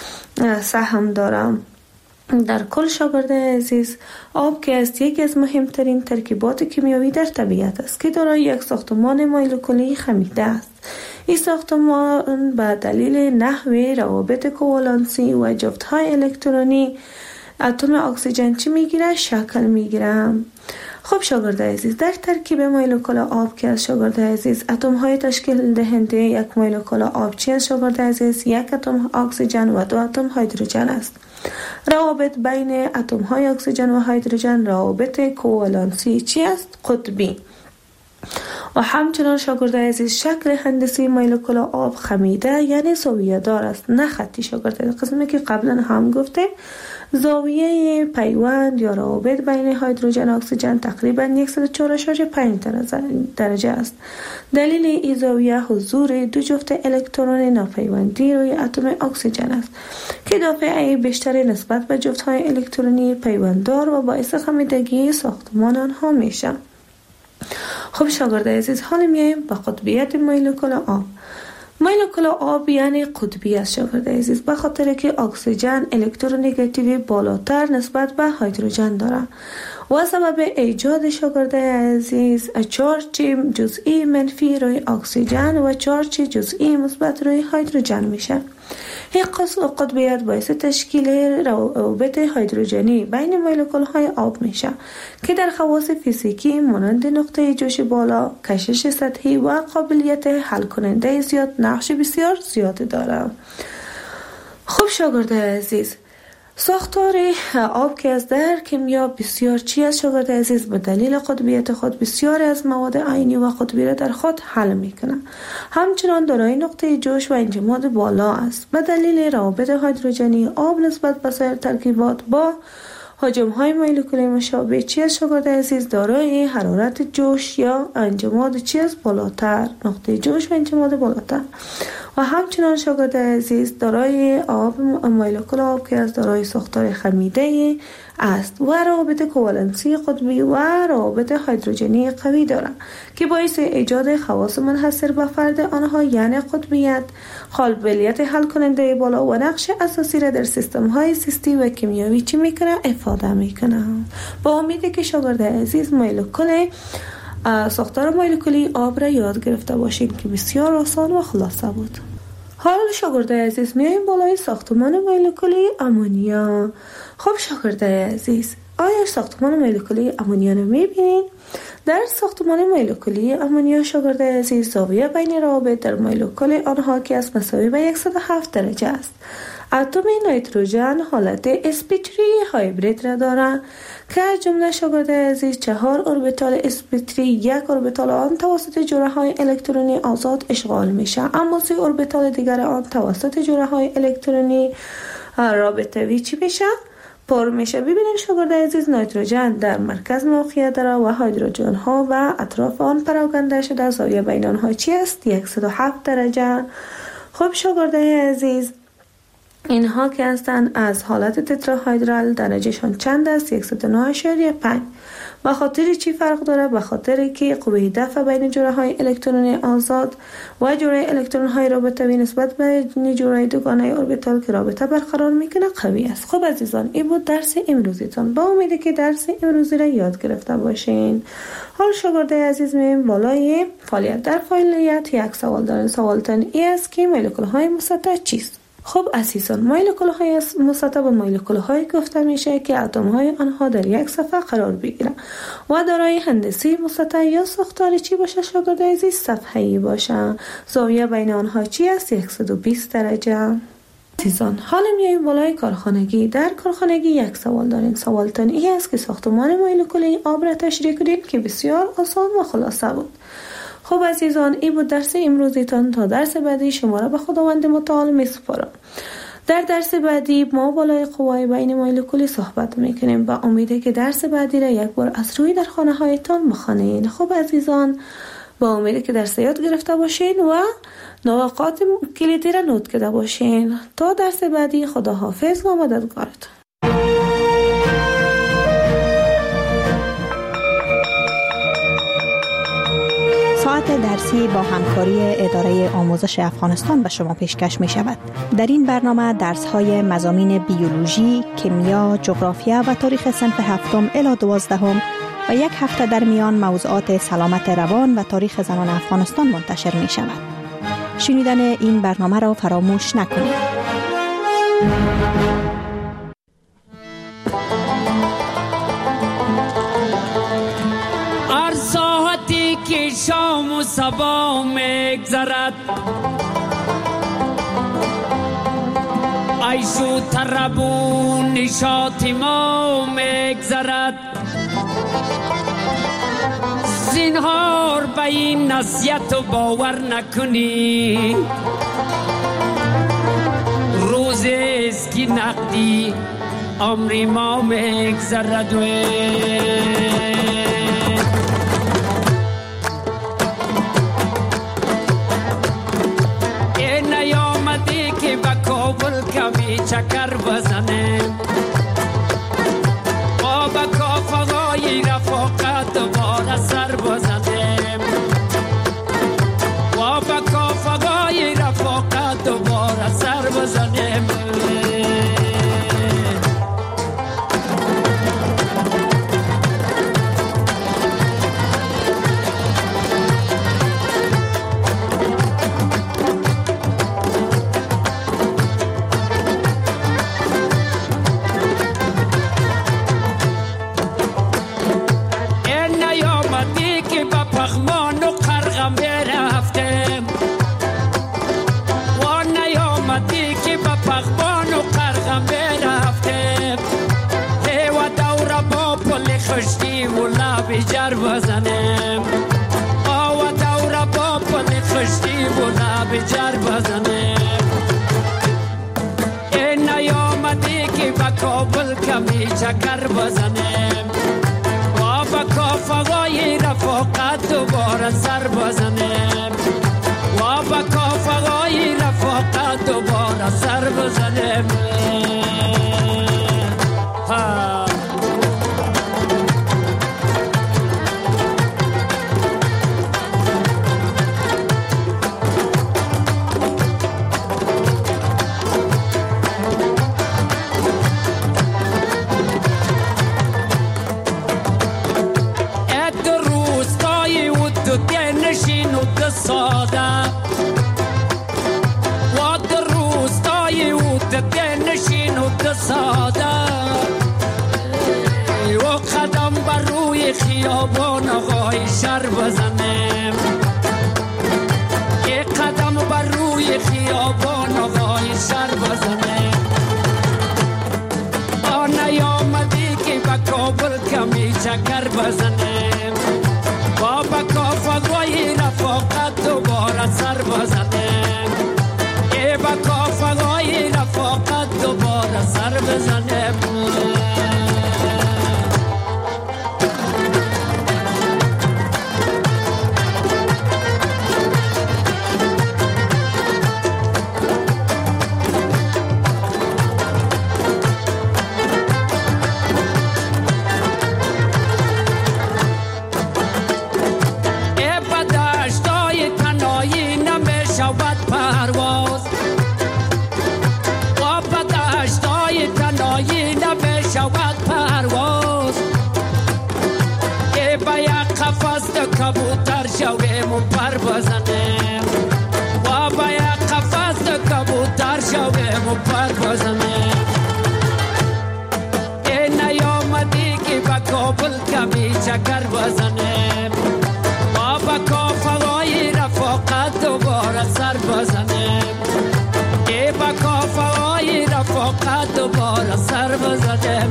سهم دارم. در کل شاگرد عزیز آب که است یکی از مهمترین ترکیبات کیمیایی در طبیعت است که دارای یک ساختمان مولکولی خمیده است. این ساختمان به دلیل نحوه روابط کوالنسی و جفت‌های الکترونی اتم اکسیژن چی میگیره؟ شکل میگیره. خب شاگرد عزیز، در ترکیب مولکول آب که از شاگرد عزیز اتم های تشکیل دهنده یک مولکول آب چی است شاگرد عزیز؟ یک اتم اکسیژن و 2 اتم هیدروژن است. روابط بین اتم های اکسیژن و هیدروژن روابط کوالنسی چی است؟ قطبی. و همچنان شاگرد عزیز شکل هندسی مولکول آب خمیده یعنی زاویه دار است، نه خطی. شاگرد عزیز قسمی که قبلا هم گفته زاویه پیوند یا روابط بین هیدروژن و اکسیژن تقریبا 104.5 درجه است. دلیل این زاویه حضور دو جفت الکترون ناپیوندی روی اتم اکسیژن است که دافعه بیشتری نسبت به جفت‌های الکترونی پیونددار و باعث خمیدگی ساختمان آنها میشه. خب شاگرد عزیز حالا میایم به قطبیت مولکول آب. مولکول آب یعنی قطبی است شاگرد عزیز، به خاطر که اکسیژن الکترونگاتیوی بالاتر نسبت به هیدروژن داره و سبب ایجاد شاگرد عزیز چارج جزئی منفی روی اکسیژن و چارج جزئی مثبت روی هیدروژن میشه. این قطبیت باعث تشکیل روابط هیدروژنی بین مولکول های آب میشه که در خواص فیزیکی مانند نقطه جوش بالا، کشش سطحی و قابلیت حل کننده زیاد نقش بسیار زیاد داره. خب شاگرد عزیز ساختار آب که از در کیمیا بسیار چی است شاگرد عزیز، به دلیل قطبیت خود بسیار از مواد عینی و قطبی را در خود حل میکنه. همچنان دارای نقطه جوش و انجماد بالا است. به دلیل روابط هیدروژنی آب نسبت به سایر ترکیبات با حجم های مولکولی مشابه چی است شاگرد عزیز، دارای حرارت جوش یا انجماد چی است بالاتر، نقطه جوش و انجماد بالاتر. و همچنان شاگرد عزیز دارای آب مولکول آب که از دارای ساختار خمیده است و روابط کوالنسی قطبی و روابط هیدروژنی قوی دارد که باعث ایجاد خواص منحصر به فرد آنها یعنی قطبیت، قابلیت حل کننده بالا و نقش اساسی را در سیستم های زیستی و کیمیایی چی میکنه افاده میکنه. با امیدی که شاگرد عزیز ساختار مولکولی آب را یاد گرفته باشین که بسیار آسان و خلاصه بود. حالا شاگرد عزیز میایم بالای ساختمان مولکولی آمونیا. خب شاگرد عزیز آیا ساختمان مولکولی آمونیا رو میبینین؟ در ساختمان مولکولی آمونیا شاگرد عزیز زاویه بین روابط در مولکول آنها که از مساوی به 107 درجه است. اتم نیتروژن حالت sp3 هایبرید را دارد که از جمله شاگرد عزیز 4 اوربیتال sp3 یک اوربیتال آن توسط جوره های الکترونی آزاد اشغال میشه، اما 3 اوربیتال دیگر آن توسط جوره های الکترونی رابطه‌ای چی میشه؟ پر میشه. ببینید شاگرد عزیز نیتروژن در مرکز موقعیت داره و هیدروژن ها و اطراف آن پراکنده شده. زاویه بین آنها چی است؟ 107 درجه. خب شاگرد عزیز اینها که هستند از حالت تتراهیدرال درجهشان چند است؟ 109.5. به خاطر چی فرق داره؟ به خاطر که قوه دفع بین جوره های الکترونی آزاد و جوره الکترون های رابطه‌ای نسبت به جوره دوگانه اوربیتال که رابطه برقرار میکنه قوی است. خب عزیزان این بود درس امروزیتون. با امیده که درس امروزی را یاد گرفته باشین. حال شاگرد عزیز میایم بالای فعالیت. در فعالیت یک سوال دارین. سوالتون این است که مولکول های مسطح چیست؟ خب عزیزان مولکول های مسطح به مولکول های گفته میشه که اتم های آنها در یک صفحه قرار بگیرن و دارای هندسی مسطح یا ساختار چی باشه شاگرد عزیز؟ صفحه‌ای باشه. زاویه بین آنها چی است؟ 120 درجه. عزیزان حالا میایم بالای کارخانگی. در کارخانگی یک سوال دارین. سوالتون این است که ساختمان مولکولی آب را تشریح کنید که بسیار آسان و خلاصه بود. خب عزیزان این بود درس امروزیتان. تا درس بعدی شما را به خداوند متعال میسپارم. در درس بعدی ما بالای قوای بین مولکولی صحبت میکنیم. با امیده که درس بعدی را یک بار از روی در خانه هایتان بخوانید. خب عزیزان با امیده که درس یاد گرفته باشین و نواقات کلیدی را نوت کرده باشین. تا درس بعدی خداحافظ و مددگارتان. ساعت درسی با همکاری اداره آموزش افغانستان به شما پیشکش می شود. در این برنامه درس های مضامین بیولوژی، کیمیا، جغرافیا و تاریخ صنف 7 الی 12 و یک هفته در میان موضوعات سلامت روان و تاریخ زنان افغانستان منتشر می شود. شنیدن این برنامه را فراموش نکنید. که شام و صبا میگذرد، عیش و طرب و نشاط ما میگذرد، زینهار به این نصیحت و باور نکنی، روزی است که نقدی عمر ما میگذرد و این نیامدی که به کابل کمی چکر بزنیم و به کافه‌های رفاقت دوباره سر بزنیم و به کافه‌های رفاقت دوباره سر بزنیم. جر بزنیم و دور با پل خشتی و لب جر بزنیم. این نیامدی که به کابل کمی چکر بزنیم و به کافه‌های رفاقت دوباره سر بزنیم و به کافه‌های رفاقت دوباره سر بزنیم. ساده و در روستای او دلنشین و ساده و قدم بر روی خیابان آقای شهر بزنیم، یک قدم بر روی خیابان آقای شهر بزنیم. نیامدی که به کابل کمی چکر بزنیم و به کافه‌های رفاقت دوباره سر بزنیم، به کافه‌های رفاقت دوباره سر بزنیم. کبوتر شویم و پر بزنیم و با یک قفس کبوتر شویم و پر بزنیم. این نیامدی که به کابل کمی چکر بزنیم و به کافه‌های رفاقت دوباره سر بزنیم، به کافه‌های رفاقت دوباره سر بزنیم.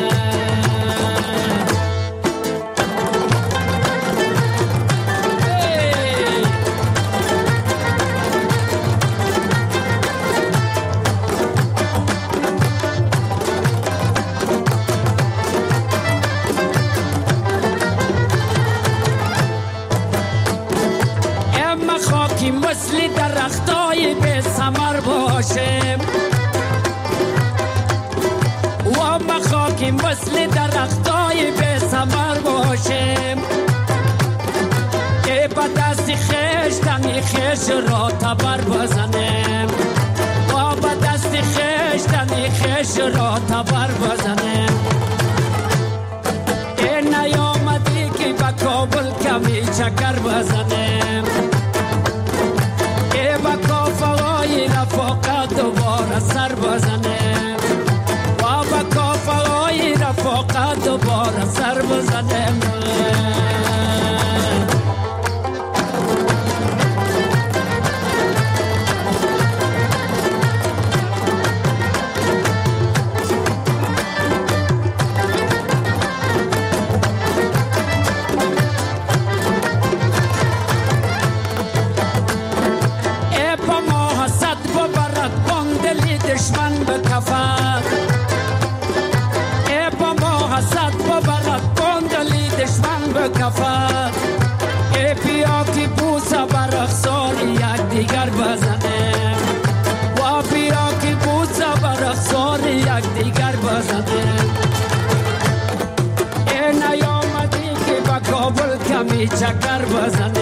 مثل درختای به ثمر باشیم و مخاکی مثل درختای به ثمر باشیم، که به دست خیش تنی خیش را تبر بزنیم و به دست خیش تنی خیش را تبر بزنیم. این نیامدی که به کابل کمی چکر بزنیم، به کافه‌های رفاقت دوباره سر بزنیم و به کافه‌های رفاقت دوباره سر بزنیم. دشمن به کفت ای با ما حسد ببرد کندلی دشمن به کفت ای بیا که بوسه بر افسار یک دیگر بزنیم و بیا که بوسه بر افسار یک دیگر بزنیم ای نیامدی که با کابل کمی چکر بزنیم